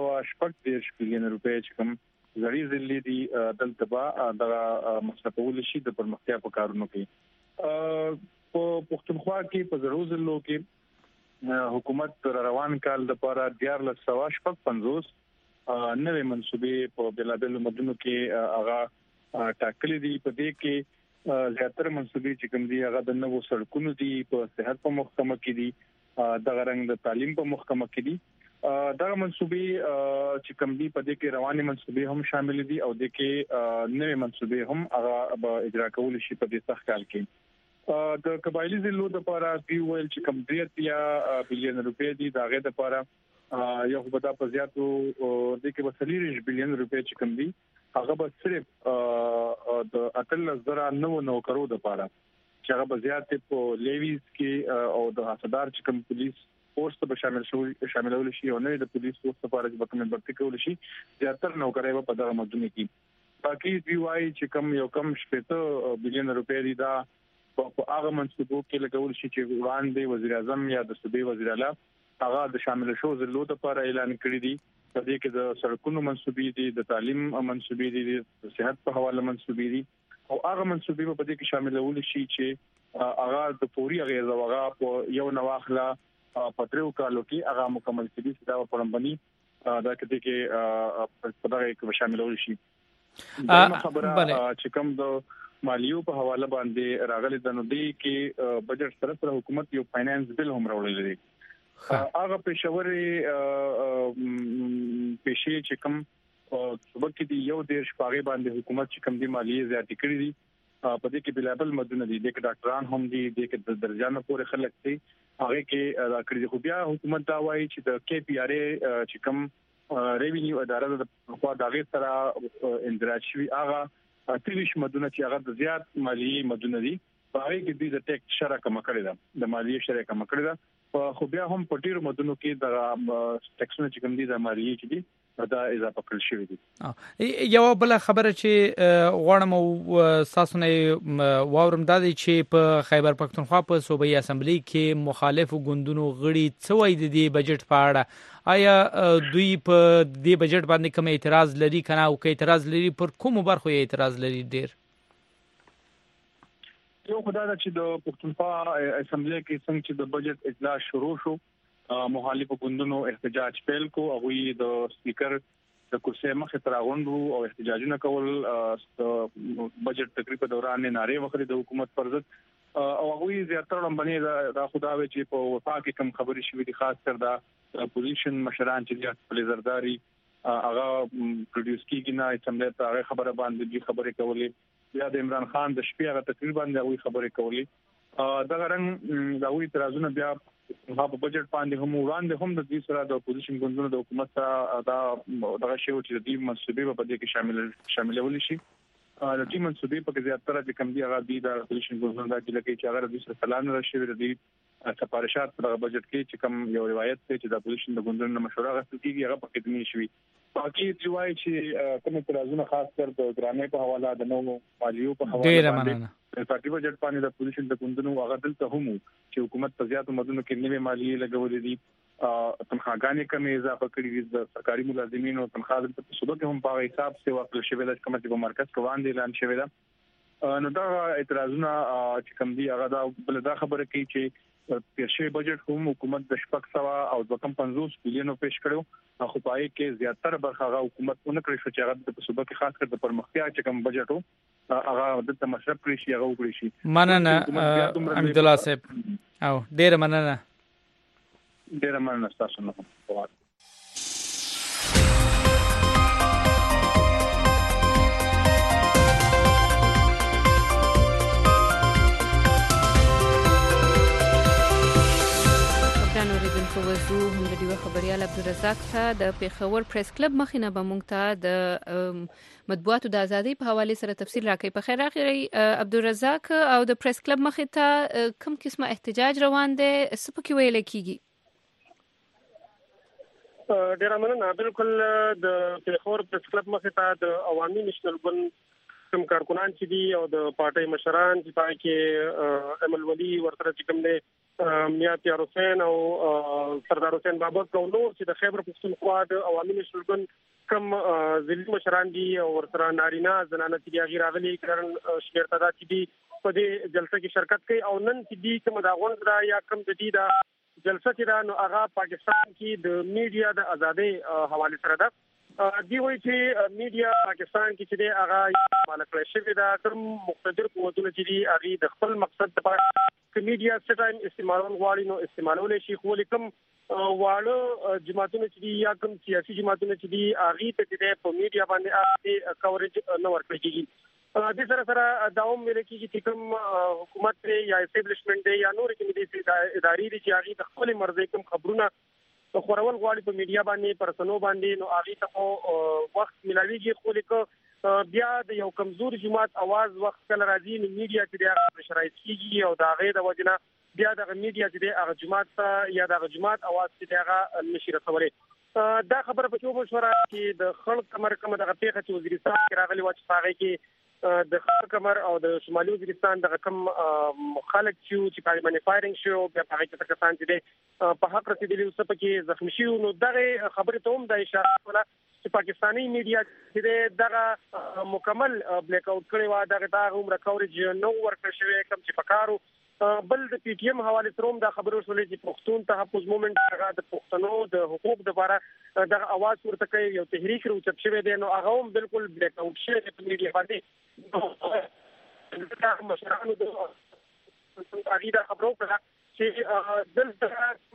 240 بلین روپے چې کوم زړی زلي دي دلته با د مصرفول شي د پرمختیا په کارونو کې. په پښتونخوا کې په زړو زلو کې حکومت روان کال د لپاره 1450 نوې منصوبې په بلابل مدنو کې هغه ټاکلي دي. په دې کې زیاتره منصوبې چې کوم دي هغه د نوو سړکونو دي په صحت په محکمه کې دي د غرنګ د تعلیم په محکمه کې دي. دا منصوبې چې کوم دي په دې کې رواني منصوبې هم شامل دي او د کې نوې منصوبې هم هغه به اجرا کول شي په دې سخت کال کې. د قبایلی ضلعو لپاره دی ویل چې کوم 3 بلین روپے دي دا غي لپاره یو خدای په زیاتو د کې وسلیریش بلین روپے چې کوم دي هغه به صرف د 18,900 کروڑ لپاره چې هغه به زیات په لیویز کې او د حسادار چې کوم پولیس فورس ته شاملول شي او نه د پولیس فورس لپاره چې کوم برتي کول شي زیاتره نوکرای په دغه مدونه کې باقي دی وای چې کوم یو کم 15 بلین روپے دي دا په هغه منصوبو کې لګول شي چې وړاندې وزیر اعظم یا د صوبې وزیر اعلی هغه د شامل شو زلو لپاره اعلان کړی دی. په دې کې د سړکونو منصوبې دي د تعلیم منصوبې دي د صحت په حواله منصوبې دي او هغه منصوبې په دې کې شاملول شي چې هغه د پوري غیر زوغه په یو نواخله پدریو کالو کې هغه مکمل کړي دا پرمبني دا کې په دغه کې شامل شي. دا خبره چې کوم د مالیو په حواله باندې راغلي د نو دی کې بجټ سره حکومت یو فاینانس بل هم راوړل دي. هغه پېښوري پېښې چې کوم سبق دي یو د شپږ باندې حکومت چې کوم دي مالیه زیاتې کړې دي په دې کې بلابل مدونه دي د ډاکټران هم دي د درجانو پورې خلک دي هغه کې دا کړی خو بیا حکومت دا وایي چې د کې پی آر ای چې کوم ریوینیو اداره د خوا دغه سره اندراج شوی هغه تریش مدونه چې هغه د زیات مالیه مدونه دي هغه کې د ټیکس شرکه کم کړی ده د مالیه شرکه کم کړی ده خو بیا هم په ډیرو مدونو کې د ټیکسونه چې کوم دي د مالیه چې دي دا اضافه کړل شوی دي. یو بل خبره چې غواړم تاسو نه واورم دا دی چې په خیبر پختونخوا په صوبایي اسمبلی کې مخالف ګوندونو غړي څه وایي د دې بجټ په اړه آیا دوی په دې بجټ باندې کوم اعتراض لري کنه او کې اعتراض لري پر کوم برخو اعتراض لري ډیر؟ یو خدای دا چې د پختونخوا اسمبلی کې څنګه چې د بجټ اجلاس شروع شو مخالفو ګوندونو احتجاج پیل کو او د سپیکر د کرسي مخ ته راغونډو او احتجاجونه کول بجټ تقریبا په دوران ناره وکړي د حکومت پر ضد او هغه زیاتره باندې دا خدای چې په وفاق کم خبري شوې دي خاص کر دا اپوزیشن مشران چې د پلیزرداري هغه پروډوس کیږي نه څنګه ته هغه خبره باندې خبرې کولې یا د عمران خان د شپې هغه تقریبا د خبرې کولې دا رنګ دا وی اعتراضونه بیا په بجټ باندې هم وړاندې هم د دې سره د اپوزیشن ګوندونو د حکومت سره دا دغه شی چې د دې منسوبې په دې کې شاملول شي د دې منسوبې په زیاتره د کم دي هغه د اپوزیشن ګوندونو د لکه چې هغه د سره کلان راشي د دې سفارشات په بجټ کې چې کوم یو روایت دی چې د اپوزیشن د ګوندونو مشوره غوښتل کیږي هغه په خدمت شوی باقي دی وایي چې کوم اعتراضونه خاص کر د ګرانې په حواله د نو مالیو په حواله باندې پارټي بجټ باندې د پولیسو د ګوندونو هغه دلته هم چې حکومت په زیاتو مدونو کې نوې مالیه لګولې دي تنخواګانې کمې اضافه کړې دي د سرکاري ملازمینو تنخواه په صوبه کې هم په حساب څه واقع شوی د کومه په مرکز کې وړاندې اعلان شوی دا نو دا اعتراضونه چې کوم دي هغه دا بل دا خبره کوي چې پیښې بجټ هم حکومت د 650 او 250 بلینو پیش کړو خو پای کې زیاتره برخه حکومت نه کړی چې هغه د صوبه کې خاص کر د پرمختیا چې کوم بجټ هغه د مصرف کړی شي هغه وکړي شي. مننه حمد الله صاحب او ډیر مننه تاسو نه وزو هم د دیو خبريال عبدالرزاق ته د پیښور پریس کلب مخینه به مونږ ته د مطبوعاتو د ازادي په حواله سره تفصیل راکړي. په خیر راغلی عبدالرزاق او د پریس کلب مخې ته کوم قسمه احتجاج روان دي څه پکې ویل کیږي؟ ډیر مننه. بالکل د پیښور پریس کلب مخې ته د عوامي نېشنل ګوند کوم کارکونان چې دي او د پارټي مشران چې پای کې امل ولی ورته چې کوم دي میا تیار حسین او سردار حسین بابک او نور چې د خیبر پختونخوا د عوامي نېشنل ګوند کوم ضلعي مشران دي او ورته نارینه زنانه چې غیر اغلي کړن شمیر تعداد چې دي په دې جلسه کې شرکت کوي او نن چې دي کوم دا غونډه دا یا کوم د دې دا جلسه چې دا نو هغه پاکستان کې د میډیا د ازادي حواله سره ده. دی وایي چې میډیا پاکستان کې چې دی هغه مالکړی شوی دا کوم مقتدر قوتونه چې دي هغه د خپل مقصد لپاره چې میډیا څه ټایم استعمالول غواړي نو استعمالول شي خو لیکم واړه جماعتونه چې دي یا کوم سیاسي جماعتونه چې دي هغه ته چې په میډیا باندې کوریج نه ورکړي کیږي. د سره سره داوم ویل کیږي چې کوم حکومت یا اسټابلیشمنت دی یا نور کوم دي ادارې دي چې هغه د خپل مرزي کوم خبرونه خورول غواړي په میډیا باندې پرسنو باندې نو هغه ته وخت ملاويږي خو لیکو بیا د یو کمزور جماعت आवाज وخت کله راځي نو میډیا چې د شرایط کیږي او دا غي د وجنه بیا د میډیا چې د هغه جماعت یا د جماعت आवाज چې هغه نشي رسولي. دا خبره په کومه مشوره کې د خلک کمر کوم د غپېخه چې وزیرستان کې راغلي و چې هغه کې د خلک کمر او د شمالي وزیرستان د کم خلک چې پارلمان فایرینګ شو بیا هغه کې پاکستان چې په حق رسیدلی اوس په کې زخمی شو نو دغه خبره ته هم د اشاره ولا چې پاکستانی میډیا چې دغه مکمل بلیک اوټ کړي و دغه هم ریکورډ نو ورکړ شوی کوم چې پکارو بل د پی ټی ایم حواله سره هم دا خبرو شولې چې پښتون تحفظ موومېنټ هغه د پښتنو د حقوق لپاره د اواز ورته کوي یو تحریک روچت شوی دی نو هغه هم بالکل بلیک آوټ شوی دی په میډیا باندې دا مشرانو د اړیدا خبرو کړه چې دلته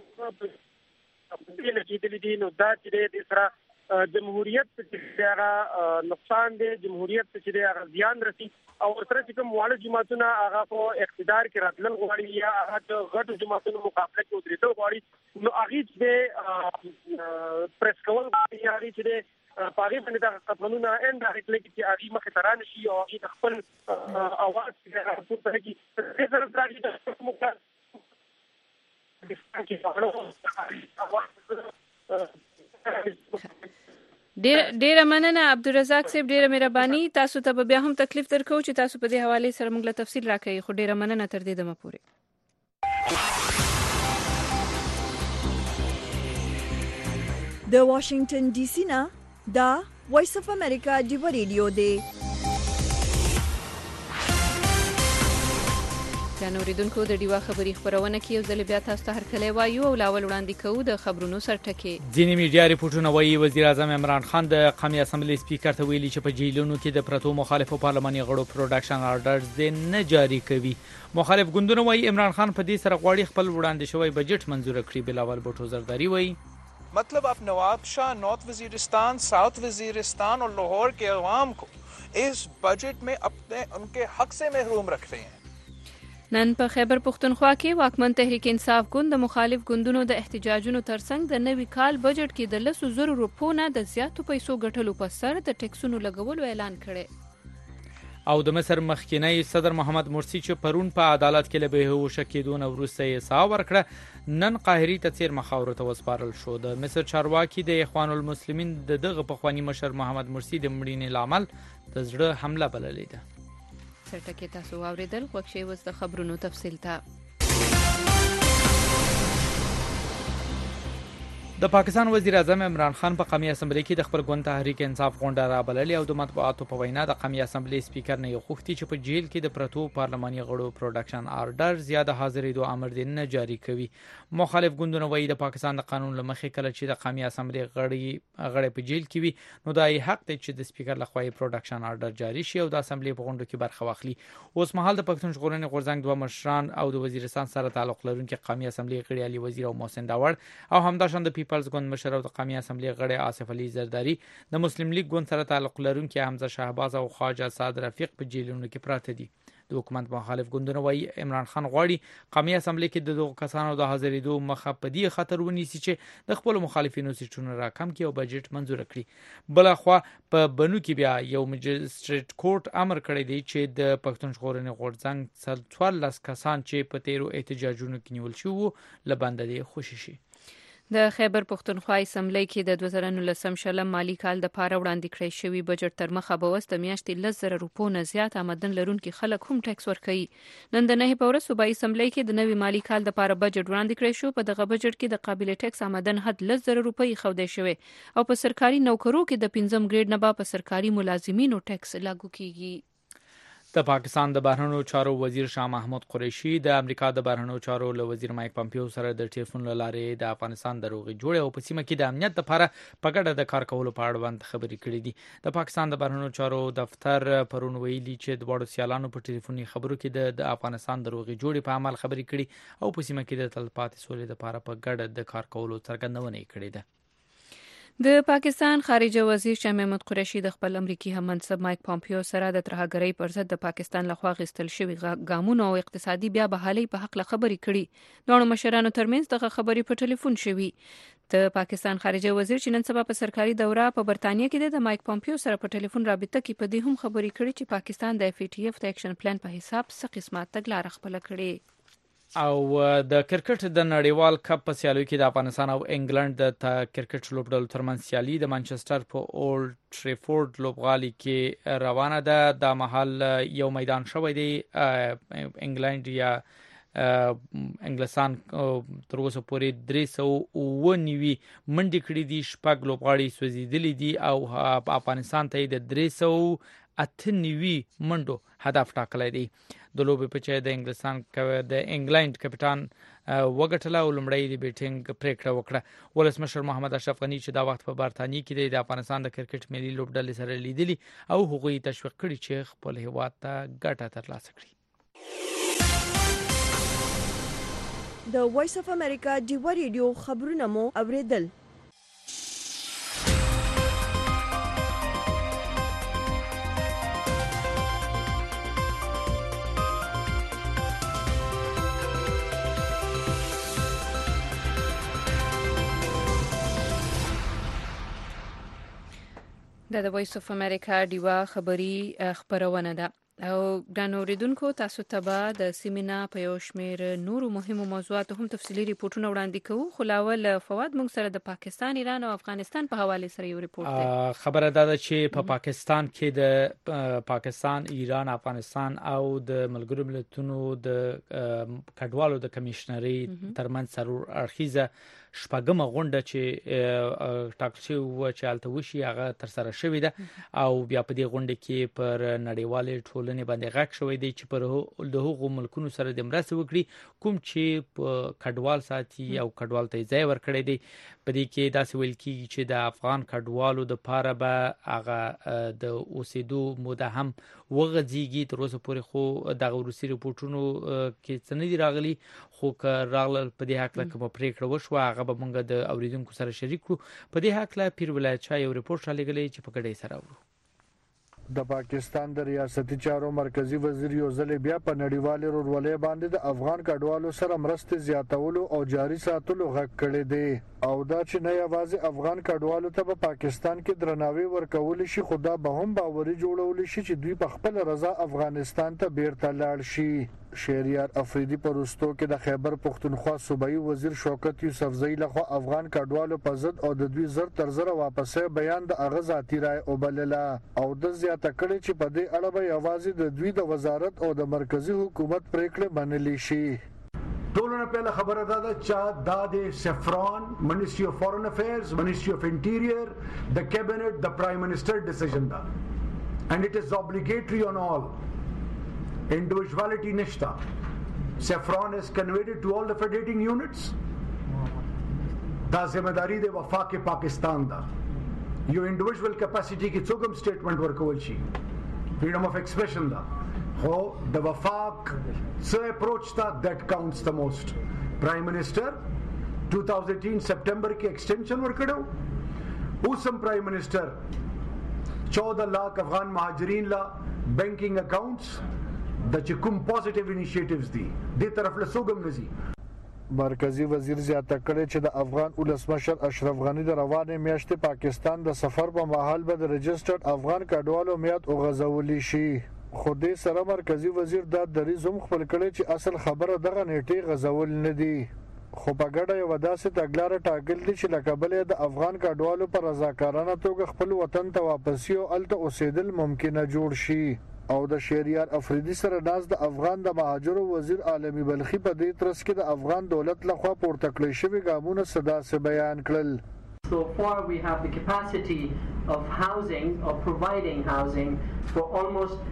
د لګیدلې دي نو دا چې د سره جمهوریت چې هغه نقصان دی جمهوریت چې هغه زیان رسي او سره چې کوم واړه جماعتونه هغه په اقتدار کې راتلل غواړي یا هغه غټ جماعتونو مقابله کې ودرېدل غواړي نو هغه چې پریس کول یا چې پاغي باندې دا قانونونه اند هغه چې هغه مخه ترانه شي او هغه خپل اواز پورته کوي سره راځي د مقابله ډیره مننه عبدالرزاق صاحب ډیره مهرباني تاسو ته بیا هم تکلیف درکو چې تاسو په دې حواله سره موږ له تفصیل راکړئ خو ډیره مننه تر دې دمه پورې د واشنگټن ډي سي نه دا وایس اف امریکا دی ریډیو دی جنوریدونکو د ډیوا خبري خبرونه کې یو ځل بیا تاسو ته هرکلی وایو او لاول وړاندې کوو د خبرونو سرټکي ځینې میډیا ریپورتونه وایي وزیر اعظم عمران خان د قومي اسمبلی سپیکر ته ویلي چې په جیلونو کې د پرتو مخالفو پارلماني غړو پروډکشن آرډرز نه جاری کوي مخالف ګوندونه وایي عمران خان په دې سره غواړي خپل وړاندې شوی بجټ منزور کړي بلاول بوټو زرداری وایي मतलब आप नवाब शाह नॉर्थ वजीरिस्तान साउथ वजीरिस्तान और लाहौर के अवाम को इस बजट में अपने उनके हक से महरूम रख रहे हैं نن په خیبر پختونخوا کې واکمن تحریک انصاف ګوند د مخالف ګوندونو د احتجاجونو ترڅنګ د نوي کال بجټ کې د 100,000 روپو نه د زیاتو پیسو ګټلو په سر د ټیکسونو لګولو اعلان کړي او د مصر مخکینی صدر محمد مرسی چې پرون په عدالت کې له بهوش کېدون وروسته یې ساه ورکړه نن قاهري ته څیر مخاورو ته وسپارل شو د مصر چارواکي د اخوان المسلمین دغه پخوانی مشر محمد مرسی د مړینې لامل د زړه حمله بللې ده سرټکي تاسو اوریدل خوښي وس د خبرونو تفصیل ته د پاکستان وزیر اعظم عمران خان په قومي اسمبلی کې د خپل ګوند تحریک انصاف غونډه رابللې او د مطبوعاتو په وینا د قومي اسمبلی سپیکر نه غوښتي چې په جیل کې د پرتو پارلماني غړو پروډکشن آرډر زیاده حاضرېدو امر دې نه جاری کوي مخالف ګوندونه وایي د پاکستان د قانون لمخې کله چې د قومي اسمبلی غړي په جیل کې وي نو دا یې حق دی چې د سپیکر لخوا پروډکشن آرډر جاری شي او د اسمبلی په غونډو کې برخه واخلي اوس مهال د پښتون ژغورنې غورځنګ دوه مشران او د وزیرستان سره تعلق لرونکي قومي اسمبلی غړي علي وزیر او محسن داوړ او همداشان د پیپلز ګوند مشر او د قومي اسمبلی غړي آصف علي زرداری د مسلم لیگ ګوند سره تعلق لرونکي حمزه شهباز او خواجه سعد رفیق په جیلونو کې پراته دي د حکومت مخالف ګوندونه وایي عمران خان غواړي قومي اسمبلی کې د دوه کسانو د حاضرېدو مخه په دې خطر ونیسي چې د خپل مخالفینو سیټونه راکم کړي او بجټ منزور کړي بلخوا په بنو کې بیا یو مجستریټ کورټ امر کړی دی چې د پښتون ژغورنې غورځنګ 14 کسان چې په تیرو احتجاجونو کې نیول شو لبند دي خوشی شي د خیبر پختونخوا اسمبلی کې د 2019 شلم مالی کال د پاره وړاندې کړی شوی بجټ تر مخه به وست میاشتې 10,000 روپو نه زیات آمدن لرونکي خلک هم ټیکس ورکوي نن د نه پورې صوبایي اسمبلی کې د نوي مالی کال د پاره بجټ وړاندې کړی شو په دغه بجټ کې د قابل ټیکس آمدن حد 10,000 روپۍ خوده شوی او په سرکاري نوکرو کې د 5م ګریډ نه به په سرکاري ملازمینو ټیکس لاګو کیږي د پاکستان د بهرنیو چارو وزیر شاه محمود قریشي د امریکا د بهرنیو چارو له وزیر مایک پامپیو سره د ټلیفون لارې د افغانستان د روغې جوړې او په سیمه کې د امنیت لپاره په ګډه د کار کولو په اړه باندې خبرې کړې دي د پاکستان د بهرنیو چارو دفتر پرون ویلي چې د وړو سیالانو په ټلیفوني خبرو کې د افغانستان د روغې جوړې په عمل خبرې کړې او په سیمه کې د تلپاتې سولې لپاره په ګډه د کار کولو څرګندونه کړې ده د پاکستان خارجه وزیر شاه محمود قریشي د خپل امریکایي هممنصب مایک پامپیو سره د ترهګرۍ پر ضد د پاکستان لخوا غوښتل شوی ګامونو او اقتصادي بیا بحالي په حق له خبرې کړي دوه مشرانو ترمنځ دغه خبرې په ټلیفون شوی د پاکستان خارجه وزیر چې نن سبا په سرکاري دوره په برتانیې کې د مایک پامپیو سره په ټلیفون رابطه کې په دې هم خبرې کړي چې پاکستان د FATF د اکشن پلان په حساب څه قسمه تګلارې خپل کړي او د کرکټ د نړیوال کپ په سیالیو کې د افغانستان او انګلند د کرکټ لوبډلو ترمنځ سیالي د مانچستر په اولډ ټریفورډ لوبغالي کې روانه ده د محل یو میدان شوی دی انګلند یا انګلستان تر اوسه پورې 390 منډې کړې دي شپږ لوبغاړي سوځېدلې دي او افغانستان ته د 300 98 منډو هدف ټاکلی دی. د لوبې په چای د انګلند کپټان وګټله او لومړی د بیټینګ پریکړه وکړه. ولسمشر محمد اشرف غنی چې دا وخت په برتانیې کې د افغانستان د کرکټ ملي لوبډلې سره لیدلی او هغوی تشویق کړي چې خپل هیواد ته ګټه ترلاسه کړي. د وایس اف امریکا ډیوا ریډیو خبرونه مو اوریدل. د وایس اف امریکا ډیوا خبری خبرونه ده او ګران اوریدونکو تاسو ته به د سیمینا په یو شمېر نورو مهمو موضوعاتو هم تفصیلي ریپورتونه وړاندې کوو. خو لاول فواد موږ سره د پاکستان، ایران او افغانستان په حواله سره یو ریپورت دی. خبره ده چې په پاکستان کې د پاکستان، ایران، افغانستان او د ملګرو ملتونو د کډوالو د کمیشنري ترمنځ سرور اړخیزه شپږمه غونډه چې ټاکل شوې وه چې هلته وشي هغه ترسره شوې ده او بیا په دې غونډه کې پر نړیوالې ټولنې باندې غږ شوی دی چې پر د هغو ملکونو سره د مرستې وکړي کوم چې په کډوال ساتي او کډوال ته ځای ورکړی دی. په دې کې داسې ویل کېږي چې د افغان کډوالو دپاره به هغه د اوسېدو موده هم وغځېږي. تر اوسه پورې خو دغه وروستي ریپورټونو کې څه نه دي راغلي، خو که راغلل په دې هکله کومه پرېکړه وشوه هغه به موږ د اوریدونکو سره شریک کړو. په دې هکله پیر ولایت شاه یو ریپورټ رالیږلی چې په ګډۍ سره اورو. د پاکستان د ریاستي چارو مرکزی وزیر یو ځل بیا په نړیوالې ورولې باندې د افغان کډوالو سره مرستې زیاتولو او جاري ساتلو غږ کړی دی او دا چې نه یوازې افغان کډوالو ته په پاکستان کې درناوی ورکول شي، خو دا به هم باوري جوړول شي چې دوی په خپل رضا افغانستان ته بیرته لاړ شي. شهریار افریدی په روستو کې د خیبر پختونخوا صوبایي وزیر شوکت یوسفزئی لخوا افغان کډوالو په ضد او د دوی زر تر زره واپسې بیان د اغزاتی رائے وبلله او د زیاته کړي چې په دې اړه به یوازې د دوی د وزارت او د مرکزی حکومت پریکړه منلي شي. ټولنه په خبره ده چې دا د سفران منیسټری اف فورن افیرز، منیسټری اف انټیریئر، د کابینټ، د پرایم منسٹر ډیسیژن ده and it is obligatory on all. Individuality nishta. Saffron is conveyed to all the federating units. Da zimmedari de wafaq Pakistan da. Your individual capacity ki tsogam statement workable chi. Freedom of expression da. Ho the wafaq so approach da that counts the most. Prime Minister 2018 September ki extension workado. Usam Prime Minister 14 lakh Afghan Mahajirin la banking accounts د چې کوم پوزټیو انیشیټیوز دي د طرف له سوګم نزي. مرکزی وزیر زیاته کړی چې د افغان ولسمشر اشرف غنی د روانې میاشتې پاکستان د سفر په مهال به د رجسټرډ افغان کډوالو میعاد وغځولی شي. خو دې سره مرکزی وزیر دا دریځ هم خپل کړی چې اصل خبره دغه نیټې غځول نه دي، خو په ګډه یو داسې تګلاره ټاکل دي چې له کبله د افغان کډوالو پر رضاکارانه توګه خپل وطن ته واپسی او الته اوسېدل ممکنه جوړ شي. او د شهریار افریدی سره ناز د افغان د مهاجرو وزیر عالمی بلخی په دې ترڅ کې د افغان دولت لخوا پورته کړی شوی ګامونه صدا سه بیان کړل. So far we have the capacity of housing, of providing housing for almost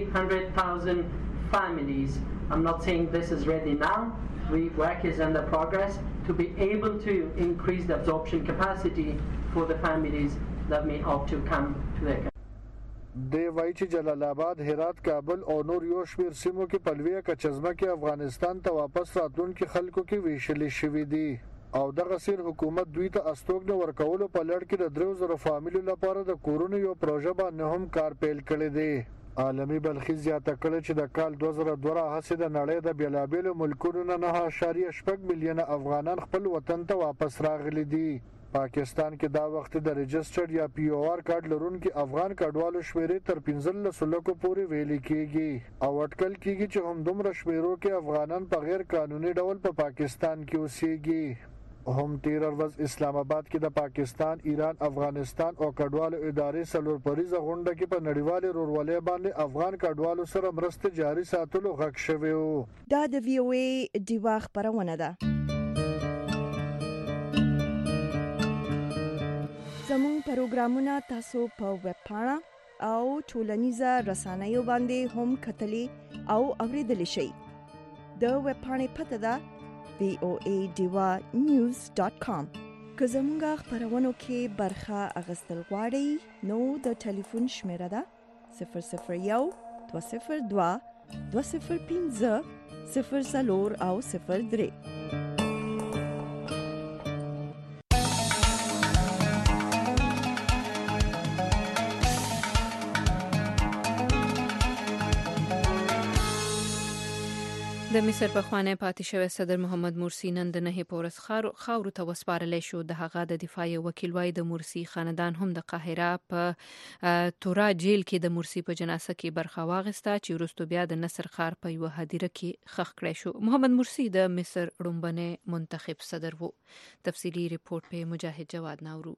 300,000 families. I'm not saying this is ready now. Work is under progress to be able to increase the absorption capacity for the families that may opt to come to their country. دی وایي چې جلال آباد، هرات، کابل او نور یو شمېر سیمو کې په لویه کچزمه کې افغانستان ته واپس راتلونکي خلکو کې ویشلې شوي دي او دغه سیر حکومت دوی ته استوګنه ورکولو په لړ کې د 3000 فامیلو لپاره د کورونو یو پروژه باندې هم کار پیل کړی دی. عالمی بلخي زیاته کړې چې د کال 2002 هڅې د نړۍ د بیلابیلو ملکونو نه 9.8 میلیونه افغانان خپل وطن ته واپس راغلي دي. پاکستان کې دا وخت د رجسټرډ یا پی او آر کارت لرونکي افغان کډوالو شمیرې تر 15 لکو پورې ویلې کېږي او اټکل کېږي چې هم دومره شمیرو کې افغانان په غیر قانوني ډول په پاکستان کې اوسېږي. هم 13 ورځ اسلام آباد کې د پاکستان، ایران، افغانستان او کډوالو ادارې څلور پریزه غونډه کې په نړیوالې ورولې باندې افغان کډوالو سره مرستې جاري ساتلو غږ شوی و. دا د وی او ای دیوا خبرونه ده. زموږ پروګرامونه تاسو په ویب پاڼه او ټولنیزه رسنیو باندې هم کتلې او اوریدلې شئ. د ویب پاڼې پته ده voadivanews.com. که زمونږ خبرونو کې برخه اخیستل غواړئ نو د ټلیفون شمیره ده 001 202 205 04 او 03. د مصر پخوانی پاتې شوی صدر محمد مرسی نن د 9 پورس خاورو ته وسپارل شو. د هغه د دفاع وکیل وای د مرسی خاندان هم د قاهره په تورا جیل کې د مرسی په جنازه کې برخه واغسته چې وروسته بیا د نصر خار په یو هدیره کې خښ کړی شو. محمد مرسی د مصر رومبنه منتخب صدر وو. تفصیلی ریپورت په مجاهد جواد ناورو.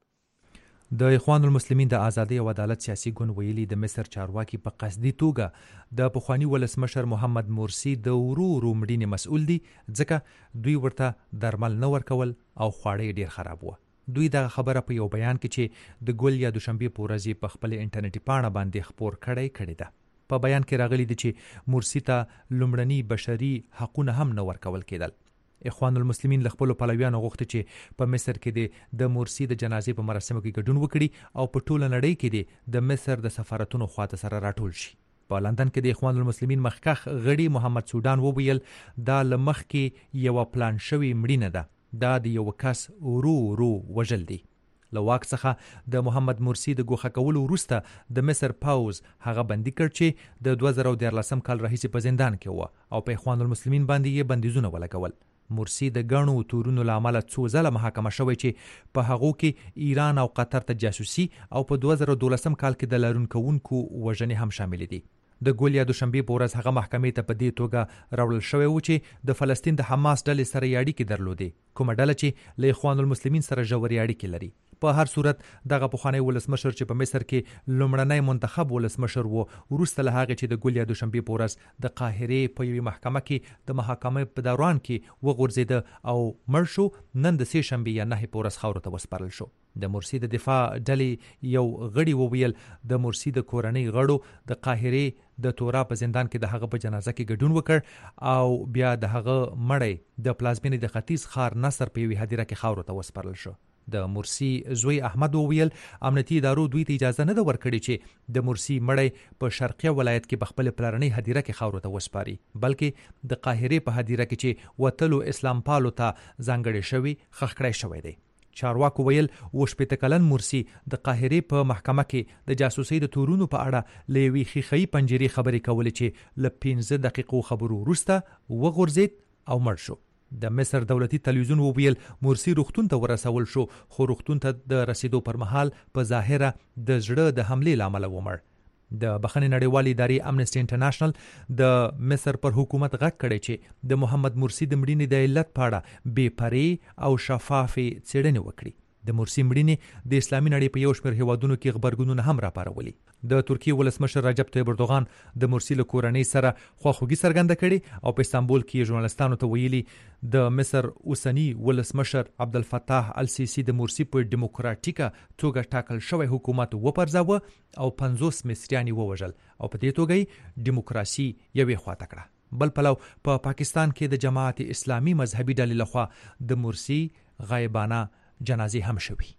د اخوان المسلمین د ازادي او عدالت سیاسي ګوند ویلي د مصر چارواکي په قصدي توګه د پخوانی ولسمشر محمد مرسی د ورو مړینې مسؤل دي ځکه دوی ورته درمل نه ورکول او خواړه ډیر خراب و. دوی د خبره په یو بیان کې چې د ګل یا دوشنبه په ورځ په خپل انټرنیټي پاڼه باندې خبر کړی ده. په بیان کې راغلي دي چې مرسی ته لومړني بشري حقوقونه هم نه ورکول کېدل. اخوان المسلمین له خپل پلویانو غوښتي چې په مصر کې د مرسی د جنازې په مراسمو کې ګډون وکړي او په ټوله نړۍ کې د مصر د سفارتونو خواته سره راټول شي. په لندن کې د اخوان المسلمین مخکخ غړي محمد سودان وویل دا لمخ کې یو پلان شوی مړینه ده. دا د یو کس ورو وژل دي. له واک څخه د محمد مرسی د ګوښه کولو وروسته د مصر پاوز هغه بندي کړ چې د 2014 کال راهیسې په زندان کې و او په اخوان المسلمین باندې یې بندیزونه ولګول. مرسی د غنو تورونو لامل څو ځله محاکمه شوی چې په هغه کې ایران او قطر ته جاسوسي او په 2012 کال کې د لارونکوونکو وژنې هم شامل دي. د ګول یا دوشنبه په ورځ هغه محکمې ته په دې توګه راوړل شوی و چې د فلسطین د حماس ډلې سره اړیکې درلودې، کومه ډله چې له اخوان المسلمین سره ژورې اړیکې لري. په هر صورت دغه پخوانی ولسمشر چې په مصر کې لومړنی منتخب ولسمشر وو وروسته له هغه چې د ګول یا دوشنبه په ورځ د قاهره په یوه محکمه کې د محاکمې په دوران کې وغورځید او مړ شو. نن د سه شنبه یا 9 په ورځ خاورو ته وسپارل شو. د مرسی د دفاع ډلې یو غړي وویل د مرسی د کورنۍ غړو د قاهره د تورا په زندان کې د هغه په جنازه کې ګډون وکړ او بیا د هغه مړی د پلازمینې د ختیځ خار نصر په یوه هدیره کې خاورو ته وسپارل شو. د مرسی زوی احمد وویل امنیتي ادارو دوی ته اجازه نه ده ورکړې چې د مرسی مړی په شرقیه ولایت کې بخپل پلارنۍ هدیره کې خاورو ته وسپاري، بلکې د قاهره په هدیره کې چې وتلو اسلام پالو ته ځانګړی شوی خښ کړی شوی دی. چارواکو ویل وشپېته کلن مرسی د قاهره په محکمه کې د جاسوسۍ د تورونو په اړه لوي خيخي پنجري خبرې کولې چې ل 15 دقیقو خبرو وروسته وغورځید او مړ شو. د مصر دولتي تلویزیون وویل مرسی روغتون ته ورسول شو، خو روغتون ته د رسیدو پر مهال په ظاهره د زړه د حملې لامل ومړ. د بخښنې نړیوالې ادارې امنیسټي انټرنیشنل د مصر پر حکومت غږ کړی چې د محمد مرسی د مړینې د علت په اړه بې پرې او شفافې څېړنې وکړي. د مرسی مړینې د اسلامي نړۍ په یو شمېر هیوادونو کې خبرګونونه هم راپارولي. د ترکیې ولسمشر رجب طیب اردوغان د مرسی له کورنۍ سره خواخوږي څرګنده کړې او په استانبول کې ژورنالستانو ته ویلي د مصر اوسنی ولسمشر عبدالفتاح السیسی د مرسی په دیموکراتیکه توګه ټاکل شوی حکومت وپرځاوه او 50 مصریان ووژل او په دې توګه دیموکراسي یوې خواته کړه. بل پلو په پاکستان کې د جماعت اسلامي مذهبي ډلې لخوا د مرسی غایبانه جنازې هم شوي.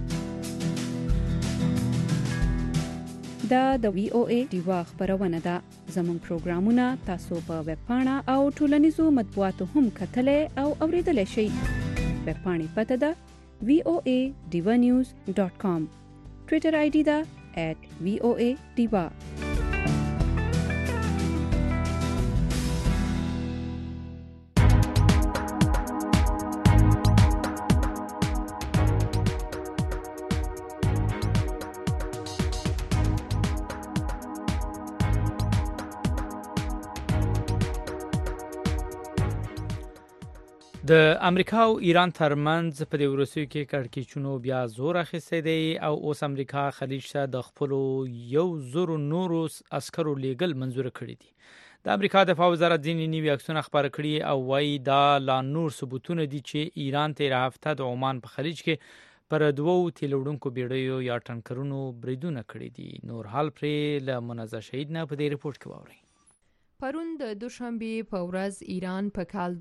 دا د وی او ای دیوا خبرونه ده. زموږ پروګرامونه تاسو په ویب پاڼه او ټولنیزو مطبوعاتو هم کتلای او اوریدلای شئ. ویب پاڼې پته ده voadivanews.com. ټوئیټر آی ډي ده @voadiva. د امریکا او ایران ترمنځ په دې ورسوي کې کړکېچونو بیا زور اخیستی دی او اوس امریکا خلیج ته د خپل 1,000 نورو عسکرو لیږل منظور کړی دي. د امریکا دفاع وزارت ځینې نوي عکسونه خپاره کړي او وایي دا لا نور ثبوتونه دي چې ایران تیر هفته د عمان په خلیج کې پر 2 تیلوړونکو بیړیو یا ټانکرونو بریدونه کړي دي. نور حال پرې له منازع شهید نه په دې رپورت کې واورئ. پرون د دوشنبه په ورځ ایران په کال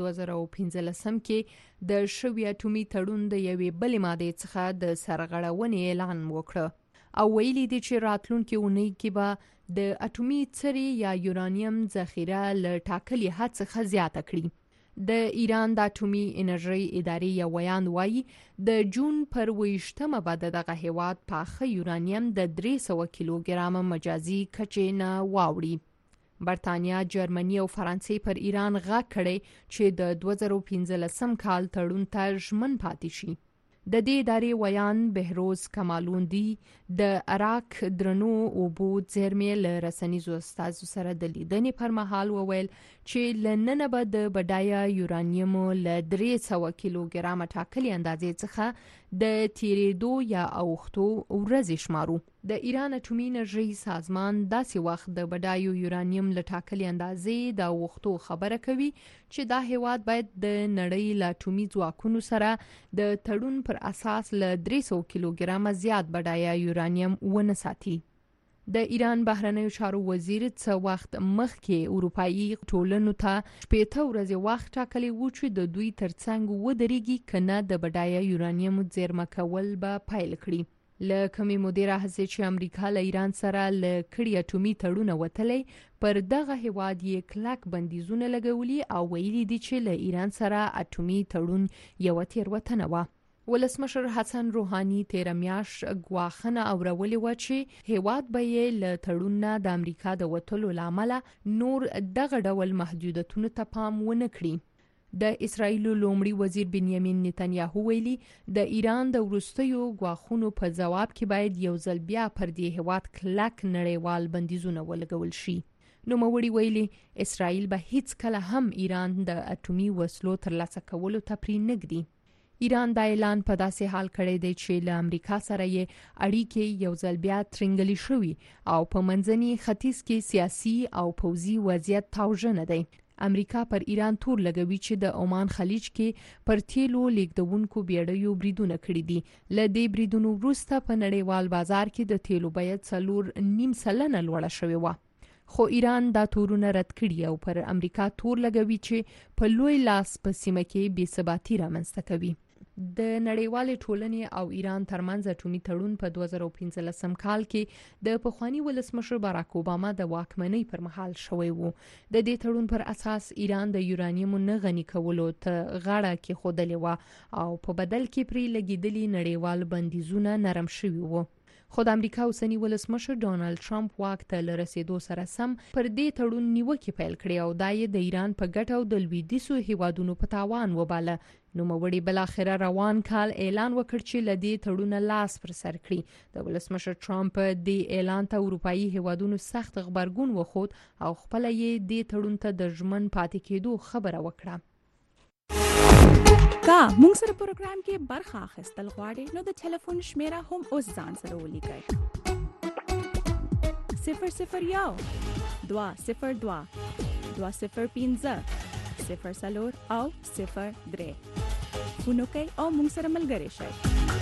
2015 کې د شوی اټومي تړون د یوې بلې ماده څخه د سرغړونې اعلان وکړ او ویلي دي چې راتلونکي اونۍ کې به د اټومي څري یا یورانیم ذخیره له ټاکلي حد څخه زیاته کړي. د ایران د اټومي انرژي ادارې یو ویان وایي د جون پر 28مه به دغه هیواد پاخه یورانیم د 300 کیلوګرام مجازي کچې نه واوړي. برتانیا، جرمني او فرانسې پر ایران غږ کړی چې د 2015 کال تړون ته ژمن پاتې شي. د دې ادارې ویان بهروز کمالوندی د عراق درنو اوبو زیرمې له رسنیزو استازو سره د لیدنې پر مهال وویل چې لننه به د بډایه یورانیم له 300 کیلوګرام ټاکلي اندازې څخه د تیریدو یا اوختو ورځې شمارو. د ایران اټومي انرژي سازمان داسې وخت د بډایو یورانیم له ټاکلي اندازې د اوختو خبره کوي چې دا هیواد باید د نړۍ له اټومي ځواکونو سره د تړون پر اساس له 300 کیلوګرام زیات بډایه یورانیم ونه ساتي. د ایران بهرنیو چارو وزیر څه وخت مخکې اروپایي ټولنو ته 15 ورځې وخت ټاکلی و چې د دوی ترڅنګ ودرېږي کنه د بډایه یورانیم زیرمه کول به پیل کړي. له کومې مودې راهیسې چې امریکا له ایران سره له کړي اټومي تړونه وتلی پر دغه هیواد یې کلک بندیزونه لګولي او ویلي دي چې له ایران سره اټومي تړون یوه تېروتنه وه. ولسمشر حسن روحاني تیره میاشت ګواښنه اورولې وه چې هیواد به یې له تړون نه د امریکا د وتلو له امله نور دغه ډول محدودیتونو ته پام ونه کړي. د اسرایل لومړي وزیر بنیامین نتنیاهو ویلي د ایران د وروستیو ګواښونو په جواب کې باید یو ځل بیا پر دې هیواد کلک نړیوال بندیزونه ولګول شي. نوموړي ویلي اسرایل به هیڅ کله هم ایران د اټومي وسلو ترلاسه کولو ته پرېنږدي. ایران دا اعلان په داسې حال کړی دی چې له امریکا سره یې اړیکې یو ځل بیا ترنګلي شوي او په منځني ختیځ کې سیاسي او پوځي وضعیت تاوژنه دی. امریکا پر ایران تور لګوي چې د عمان خلیج کې پر تیلو لیږدونکو بیړیو بریدونه کړي دي. له دې بریدونو وروسته په نړیوال بازار کې د تیلو بیه 4.5% لوړه شوې وه. خو ایران دا تورونه رد کړي او پر امریکا تور لګوي چې په لوی لاس په سیمه کې بې ثباتي رامنځته کوي. د نړیوالې ټولنې او ایران ترمنځ اټومي تړون په 2015 کال کې د پخوانی ولسمشر باراک اوباما د واکمنۍ پر مهال شوی وو. د دې تړون پر اساس ایران د یورانیم نه غني کولو ته غاړه کېښودلې وه او په بدل کې پرې لګېدلي نړیوال بندیزونه نرم شوي وو. خو د امریکا اوسنی ولسمشر ډونالد ټرمپ واک ته له رسیدو سره سم پر دې تړون نیوکې پیل کړې او دا یې د ایران په ګټه او د لویدیځو هیوادونو په تاوان وباله. نوموړي بلاخره روان کال اعلان وکړ چې له دې تړونه لاس پر سر کړي. د ولسمشر ټرمپ دې اعلان ته اروپایي هیوادونو سخت غبرګون وښود او خپل یې دې تړون ته د ژمن پاتې کېدو خبره وکړه. کا مونږ سره پروګرام کې برخه اخیستل غواړئ نو د ټلیفون شمیره هم اوس ځان سره ولیکئ. 001 202 205 0 او 03 فونو کوي او مونږ سره ملګري شئ.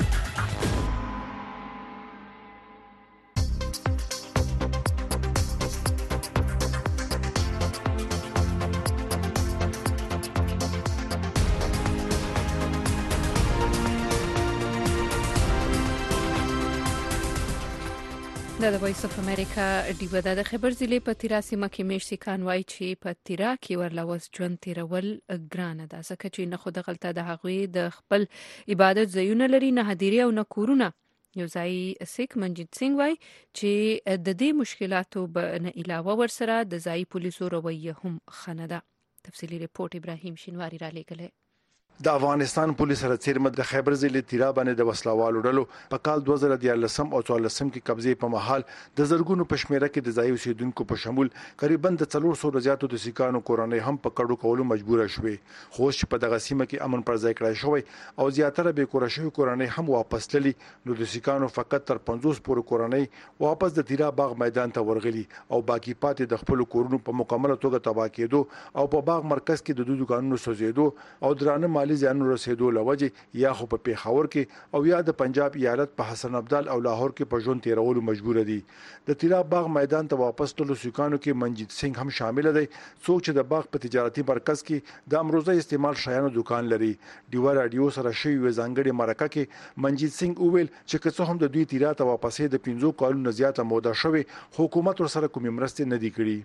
د وایس اف امریکا ډیوه د خبر ضلع په تیرا سیمه کې میشتي کانوای چې په تیرا کې ورلوس ژوند تیرول ګرانه ده ځکه چې نه خود غلطه د هغوی د خپل عبادت ځایونه لري نه هدیره او نه کورونه. یو ځای سیک منجیت سنگ وای چې د دې مشکلاتو نه علاوه ورسره د ځای پولیسو رویه هم خنه ده. تفصیلی ریپورت ابراهیم شینواری را لېږلی. د افغانستان پولیس سره څیرمه د خیبر ضلع تیرا باندې د وسلوالو ډلو په کال 2014 او 2014 کې قبضې په محل د زرګونو پښمیره کې د ځای اوسیدونکو په شمول قریبا د 400 زیاتو د سیکانو کورنۍ هم په کډو کولو مجبور شوې. خو چې په دغه سیمه کې امن پر ځای کړای شوی او زیاتره به کور شوی کورنۍ هم واپس تللي نو د سیکانو فقط تر 50 پورې کورنۍ واپس د تیرا باغ میدان ته ورغلي او باقی پاتې د خپل کورونو په مکمله توګه تباہ کېدو او په باغ مرکز کې د دوه دکانونو سوځېدو او درانه مالی زیانونو رسیدو لوجه یا خو په پیښور کې او یا د پنجاب ایالت په حسن ابدال او لاهور کې په ژوند تیرولو مجبور دي. د تیراب باغ میدان ته واپس تلو سکانو کې منجیت سنگ هم شامل دی، څوک چې د باغ په تجارتي مرکز کې د امروزه استعمال شایانو دکان لري. ډیوا رادیو سره شوی ځانګړي مرکه کې منجیت سنگ وویل چې که څه هم د دوی تیرا ته واپسې د 15 کالونو زیاته موده شوی، حکومت ورسره کومې مرستې نه دي کړې.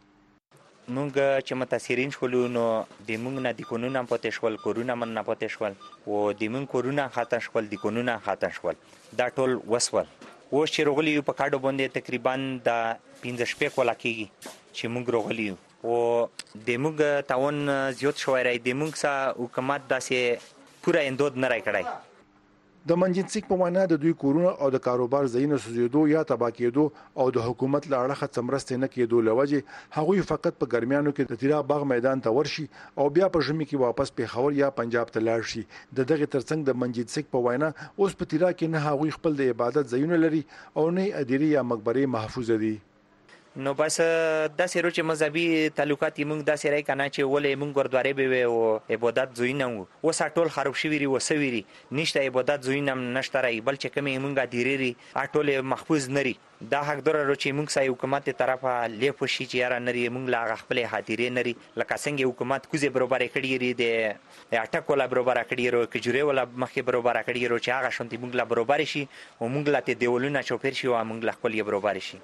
مونږ چې متاثرین شولو نو د مونږ نه د قانون پاتې شول، کورونه من نه پاتې شول او د مونږ کورونه ختم شول، د قانون ختم شول، دا ټول وسول. و چې رغلی په کاډو باندې تقریبا د 15 شپې کولا کېږي چې مونږ رغلی او د مونږ تاون زیات شوی راي، د مونږ سره حکومت داسې پورا اندود نه راي کړای. د منجیت سنگ په معنا د دوی کورونه او د کاروبار ځایونه سوځېدو یا تباه کېدو او د حکومت له اړخه څمرستې نه کېدو لوجه هغوی فقط په ګرمیانو کې د تیراب باغ میدان ته ورشي او بیا په ژمي کې واپس پیښور یا پنجاب ته لاړ شي. د دغه ترڅنګ د منجیت سنگ په وینا اوس په تیرا کې نه هغوی خپل د عبادت ځایونه لري او نه اديري یا مقبره محفوظ دي. نو بس داسې روچ مذهبي تعلقات موږ داسې راي کنه چې ولې موږ ګردوارې به او عبادت زوینه وو ټول خراب شوی او سويري نشته عبادت زوینه نشته راي، بل چې کومه موږ دیری ټول محفوظ نری. دا حق دره روچ موږ سای حکومت طرفه لیپ شي چې یاره نری موږ لا خپل حاضرې نری، لکه څنګه حکومت کوزه برابر کړی لري د اټک ولا برابر کړی ورو کجوري ولا مخې برابر کړی ورو چې هغه شونتي موږ لا برابر شي او موږ لا ته دیولونه چوپیر شي او موږ لا خپل برابر شي.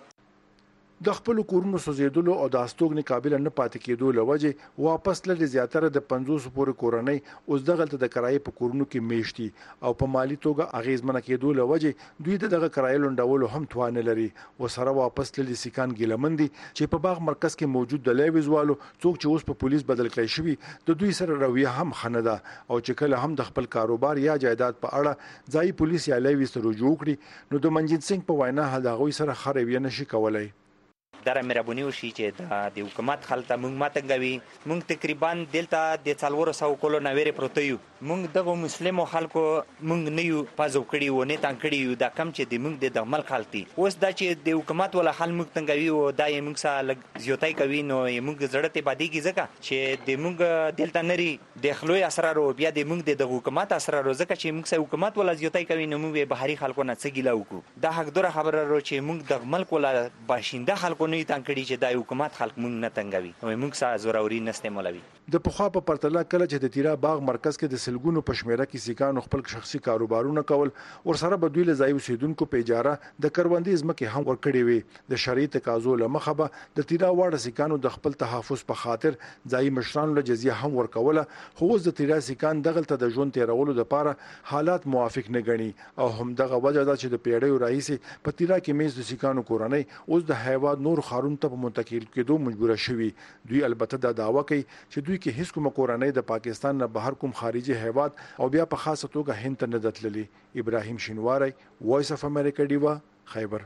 د خپل کورونو سوځیدلو او د استوګنې قابل نه پاتې کېدو لوجه واپس لري زیاتره د 500 پورې کورنۍ اوس دغلت د کرایې په کورونو کې میشتي او په مالی توګه اغیزمنه کېدو لوجه دوی دغه کرایې لونډولو هم توان لري. وسره واپس لري سکان ګیلمندي چې په باغ مرکز کې موجود د لویزوالو څوک چې اوس په پولیس بدل کړی شوی د دوی سره رویه هم خنده او چې کله هم د خپل کاروبار یا جایداد په اړه ځای پولیس یا لوی سره رجوع کړي نو د منجیت سنگ په وینا هغوی سره خروي نشي کولای. دره مهرباني وشي چې د حکومت خلک مونږ ماتنګوي. مونږ تقریبا دلته د 400 کولو نويره پروت یو، مونږ دغه مسلمانو خلکو مونږ نه یو پازو کړی و نه تان کړی یو، دا کم چې د مونږ د عمل خالتي اوس دا چې د حکومت ولا حل مونږ تنګوي او دا یې مونږ سره زیاتای کوي نو مونږ زړه ته بادي کی ځکه چې د مونږ دلته نری د خلوی اسرار او بیا د مونږ د حکومت اسرار ځکه چې مونږ سره حکومت ولا زیاتای کوي نو مونږ بهاري خلکو نه څه ګیلا وکړو. دا حق دره خبره رو چې مونږ د ملک ولا باشنده خلکو نه تنګړي چې د حکومت خلک مونږ نه تنګوي او مونږ سره زوروري نسته مولوي. د پخوا په پرتله کله چې د تیرا باغ مرکز کې د سلګونو پښمیره کې سیکانو خپل شخصي کاروبارونه کول ور سره بدوی له ځای اوسیدونکو په اجاره د کروندې ځمکې هم ورکړې وي. د شرعي تقاضو لمخه به د تیرا واړه سیکانو د خپل تحفظ په خاطر ځای مشرانو له جزیه هم ورکوله، خو اوس د تیرا سیکان دغلته د ژوند تیرولو لپاره حالات موافق نه غني او هم دغه وجه ده چې د پیړیو رئیس په تیرا کې میز د سیکانو کورنۍ اوس د هیواد نور خارون ته منتقل کېدو مجبور شوي. دوی البته دا دعوا کوي چې دوی کې هیڅ کوم کورنۍ د پاکستان نه بهر کوم خارجي هیواد او بیا په خاصه توګه هند ته نه دتللي. ابراهیم شینواری، وایس اف امریکا، ډیوا، خیبر.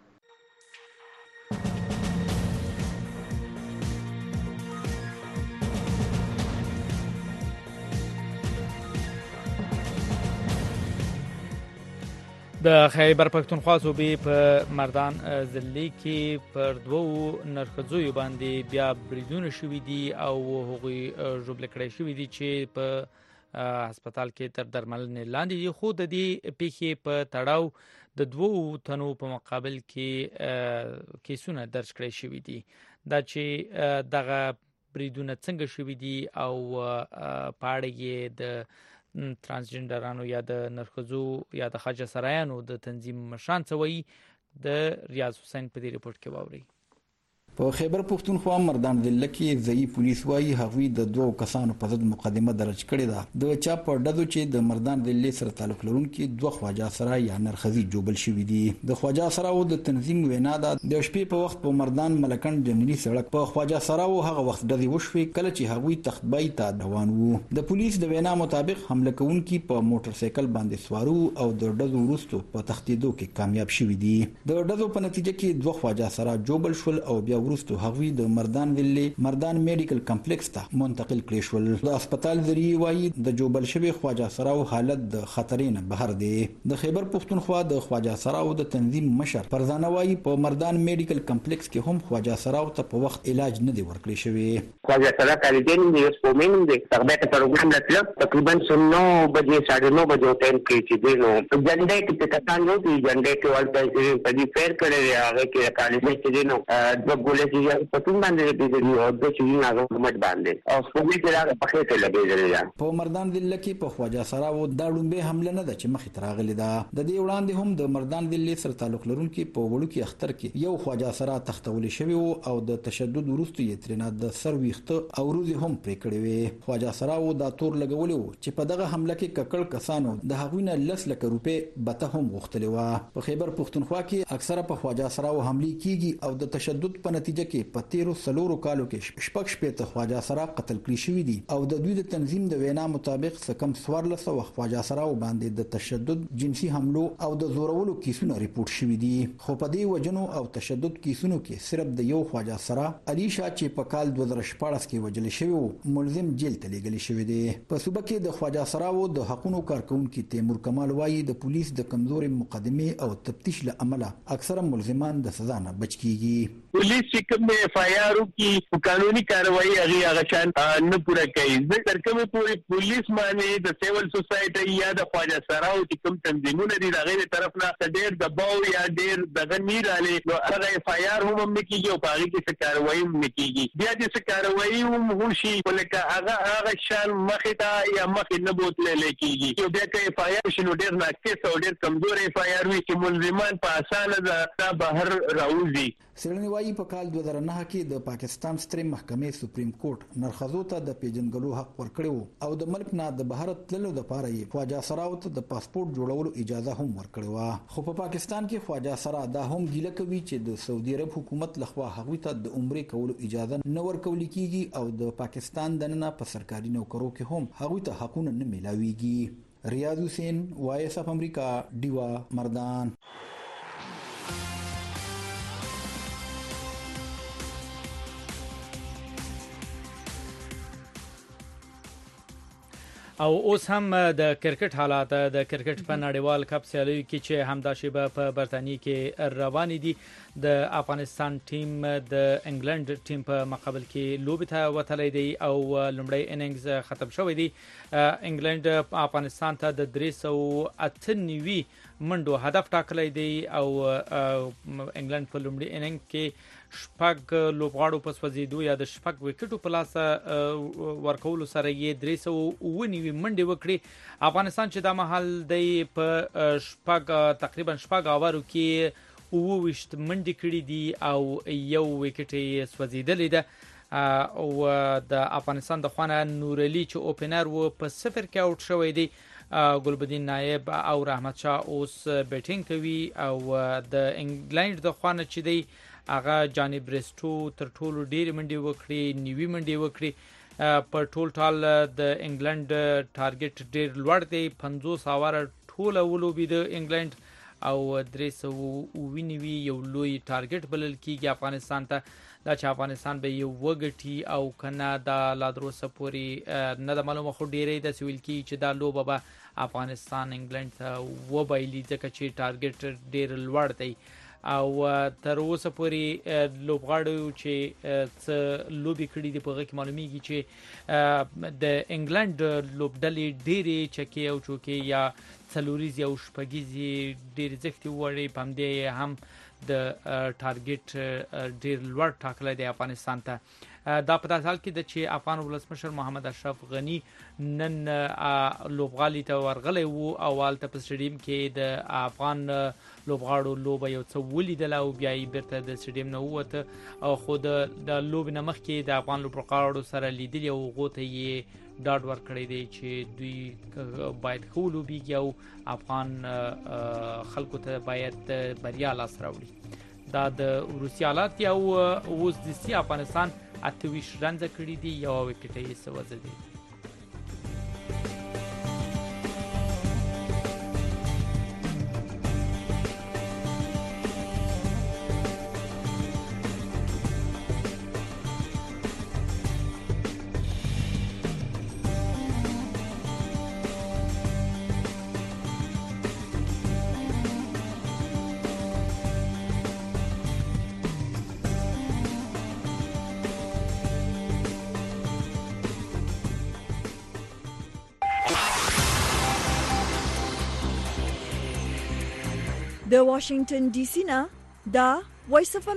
د خیبر پښتونخوا صوبې په مردان ضلع کې پر 2 نرخځوی باندې بیا بریدونه شوې دي او هغوی ژوبل کړي شوې دي چې په هسپتال کې تر درملنې لاندې دي، خو د دې پیښې په تړاو د 2 تنو په مقابل کې کیسونه درج کړي شوې دي. دا چې دغه بریدونه څنګه شوې دي او پاړې یې د ترانسجندرانو یا د نرخزو یا د خواجه سرایانو د تنظیم مشران څوي د ریاض حسین په دې ریپورت کې واوري. په خیبر پښتونخوا مردان ضلع کې ځای پولیس وايي هغوی د 2 کسانو په ضد مقدمه درج کړې ده. د چا په ډدو چې د مردان ضلع سره تعلق لرونکي 2 خواجه سرای یا نرخزي جوبل شوي دي. د خواجه سراو د تنظیم وینا ده د شپې په وخت په مردان ملکن جنري سړک په خواجه سراو هغه وخت ډزې وشوي کله چې هغوی تختبای ته روان وو. د پولیس د وینا مطابق حمله کوونکي په موټر سایکل باندې سوارو او د ډزو وروسته په تختیدو کې کامیاب شوي دي. د ډزو په نتیجه کې 2 خواجه سرا جوبل شول او بیا وروسته هغوی د مردان میډیکل کمپلیکس ته منتقل کړي شول. د هسپتال ذریعہ وايي د جوبل شوی خواجه سراو حالت د خطرې نه بهر دی. د خیبر پختونخوا د خواجه سراو د تنظیم مشر فرزانه وايي په مردان میډیکل کمپلیکس کې هم خواجه سراو ته په وخت علاج نه دی ورکړی شوی. خواجه سرا طالبین دی سپومین دی تغبه ته پروګرام لټل تقریبا 9 بجے 9:30 بجے ټایم کې چې دی نو جنډې کې کسان یو دی جنډې کې ولته په دې فیر کړی هغه کې طالبین چې دی نو د ګولې چې په تون باندې دی او د چې نه هغه مت باندې او سپومین کې راغله په خېټه لګېدل. په مردان ضلع کې په خواجه سراو د لومبه حمله نه ده چې مخې ته راغلې ده. د دې وړاندې هم د مردان ضلع سره تعلق لرونکي په وړوکي اختر کې یو خواجه سرا تختول شوی او د تشدد وروسته یې ترنه د سر ویخته او روزي هم پرې کړې وي. خواجه سراو دا تور لګولې و چې په دغه حمله کې ککړ کسانو د هغوی نه 10 لک روپۍ بته هم غوښتلې و. په خیبر پختونخوا کې اکثره په خواجه سراو حمله کیږي او د تشدد په نتیجه کې په 13 کالو کې شپږ خواجه سرا قتل کړي شوی دي او د دوی د تنظیم د وینا مطابق سکم 1400 خواجه سراو باندې د تشدد جنسي حملو او د زورولو کیسونه ریپورت شوي دي. خو په دې وجنو او تشدد کیسونو کې صرف د یو خواجه سرا علي شاه چې په کال 2014 کې وجل شوی او ملزم جیل ته لیږل شوی دی. په صوبه کې د خواجه سراو د حقوقو کارکونکو تیمور کمال وایي د پولیس د کمزوري مقدمه او تفتیش له امله اکثره ملزمان د سزا نه بچ کیږي. पुलिस چې کوم F I R की कानूनी कार्रवाई هغه شان نه پوره کوي. د ترکمه پوری پولیس باندې د سیول سوسایټي یا د خواجه سراو چې کوم تنظیمونه دي هغه طرف نه ډېر دباو یا ډېر دغه نیراله نو هغه اف I R هم نکېږي او هغه کې څه کاروایی هم نکېږي. بیا د څه کاروایی هم هوشي ولکه هغه شان مخې ته یا مخې نه بوتل لیکيږي. یو بیا کې اف I R شنو ډېر ناقص او ډېر کمزور اف I R وي چې ملزمان په اسانه د بهر راوځي. سړنی وايي په کال 2009 کې د پاکستان سترې محکمې سپریم کورټ نرخصو ته د پیژنګلو حق ورکړو او د ملک نه د بهر تللو لپاره یې خواجه سراو ته د پاسپورت جوړولو اجازه هم ورکړه. خو په پاکستان کې خواجه سرا دا هم ګیله کوي چې د سعودي عرب حکومت لخوا هغوی ته د عمرې کولو اجازه نه ورکول کیږي او د پاکستان دننه په سرکاري نوکرو کې هم هغوی ته حقونه نه ملاويږي. ریاض حسین وایس اف امریکا دیوا مردان. او اوس هم د کرکټ حالات د کرکټ په نړیوال کپ سیالیو کې چې همدا شیبه په برتانیې کې روان دي. د افغانستان ټیم د انګلند ټیم په مقابل کې لوبې ته وتلی دی او لومړی اننګز ختم شوی دی. انګلند افغانستان ته د 398 منډو هدف ټاکلی دی او انګلند په لومړي اننګ کې شپږ لوبغاړو په سوځېدو یا د شپږ وکټو په لاس ورکولو سره یې 399 منډې وکړي. افغانستان چې دا مهال دی په تقریبا شپږ اوورو کې 29 منډې کړې دي او یو وکټ یې سوځېدلی ده. او د افغانستان د خوانه نور علي چې اوپنر و په 0 کې آوټ شوی دی. ګلبدین نایب او رحمت شاه اوس بیټینګ کوي او د انګلند د خوانه چې دی هغه جانی برستو تر ټولو ډېر منډې وکړي 90 منډې وکړي. په ټول ټال د انګلند ټارګټ ډېر لوړ دی 50 اوور ټول ولوبي د انګلند او 399 یو لوی ټارګټ بلل کیږي افغانستان ته. دا چې افغانستان به یو وګټي او کنه دا لادروسه پوری نه د معلومه خو ډیرې د سویل کی چې دا لوبه به افغانستان انګلند ته وبایلی ځکه چې ټارګټ ډیر لوړ دی او تر اوسه پوری لوبغاړو چې لوبي کړي دي په هغه کې معلومیږي چې د انګلند لوبډلې ډېرې چکې او چوکې یا څلوریز یا شپږیزې ډېرې زښتې وړې په همدې هم د ټارګټ ډېر لوړ ټاکلی دی افغانستان ته. دا په داسې حال کې ده چې افغان ولسمشر محمد اشرف غنی نن لوبغالي ته ورغلی و او هلته په سټیډیم کې د افغان لوبغاړو لوبه یو څه ولیدله او بیا یې بیرته د سټیډیم نه ووته. خو د لوبې نه مخکې د افغان لوبغاړو سره لیدلي او هغو ته یې ډاډ ورکړی دی چې دوی باید ښه ولوبیږي او افغان خلکو ته باید بریا لاس راوړي. دا د روسي حالات دی او اوس د سي افغانستان 28 رنزه کړي دي یو وکټ یې سوځي دي. د واشنگټن ډي سي نه دا وایس اف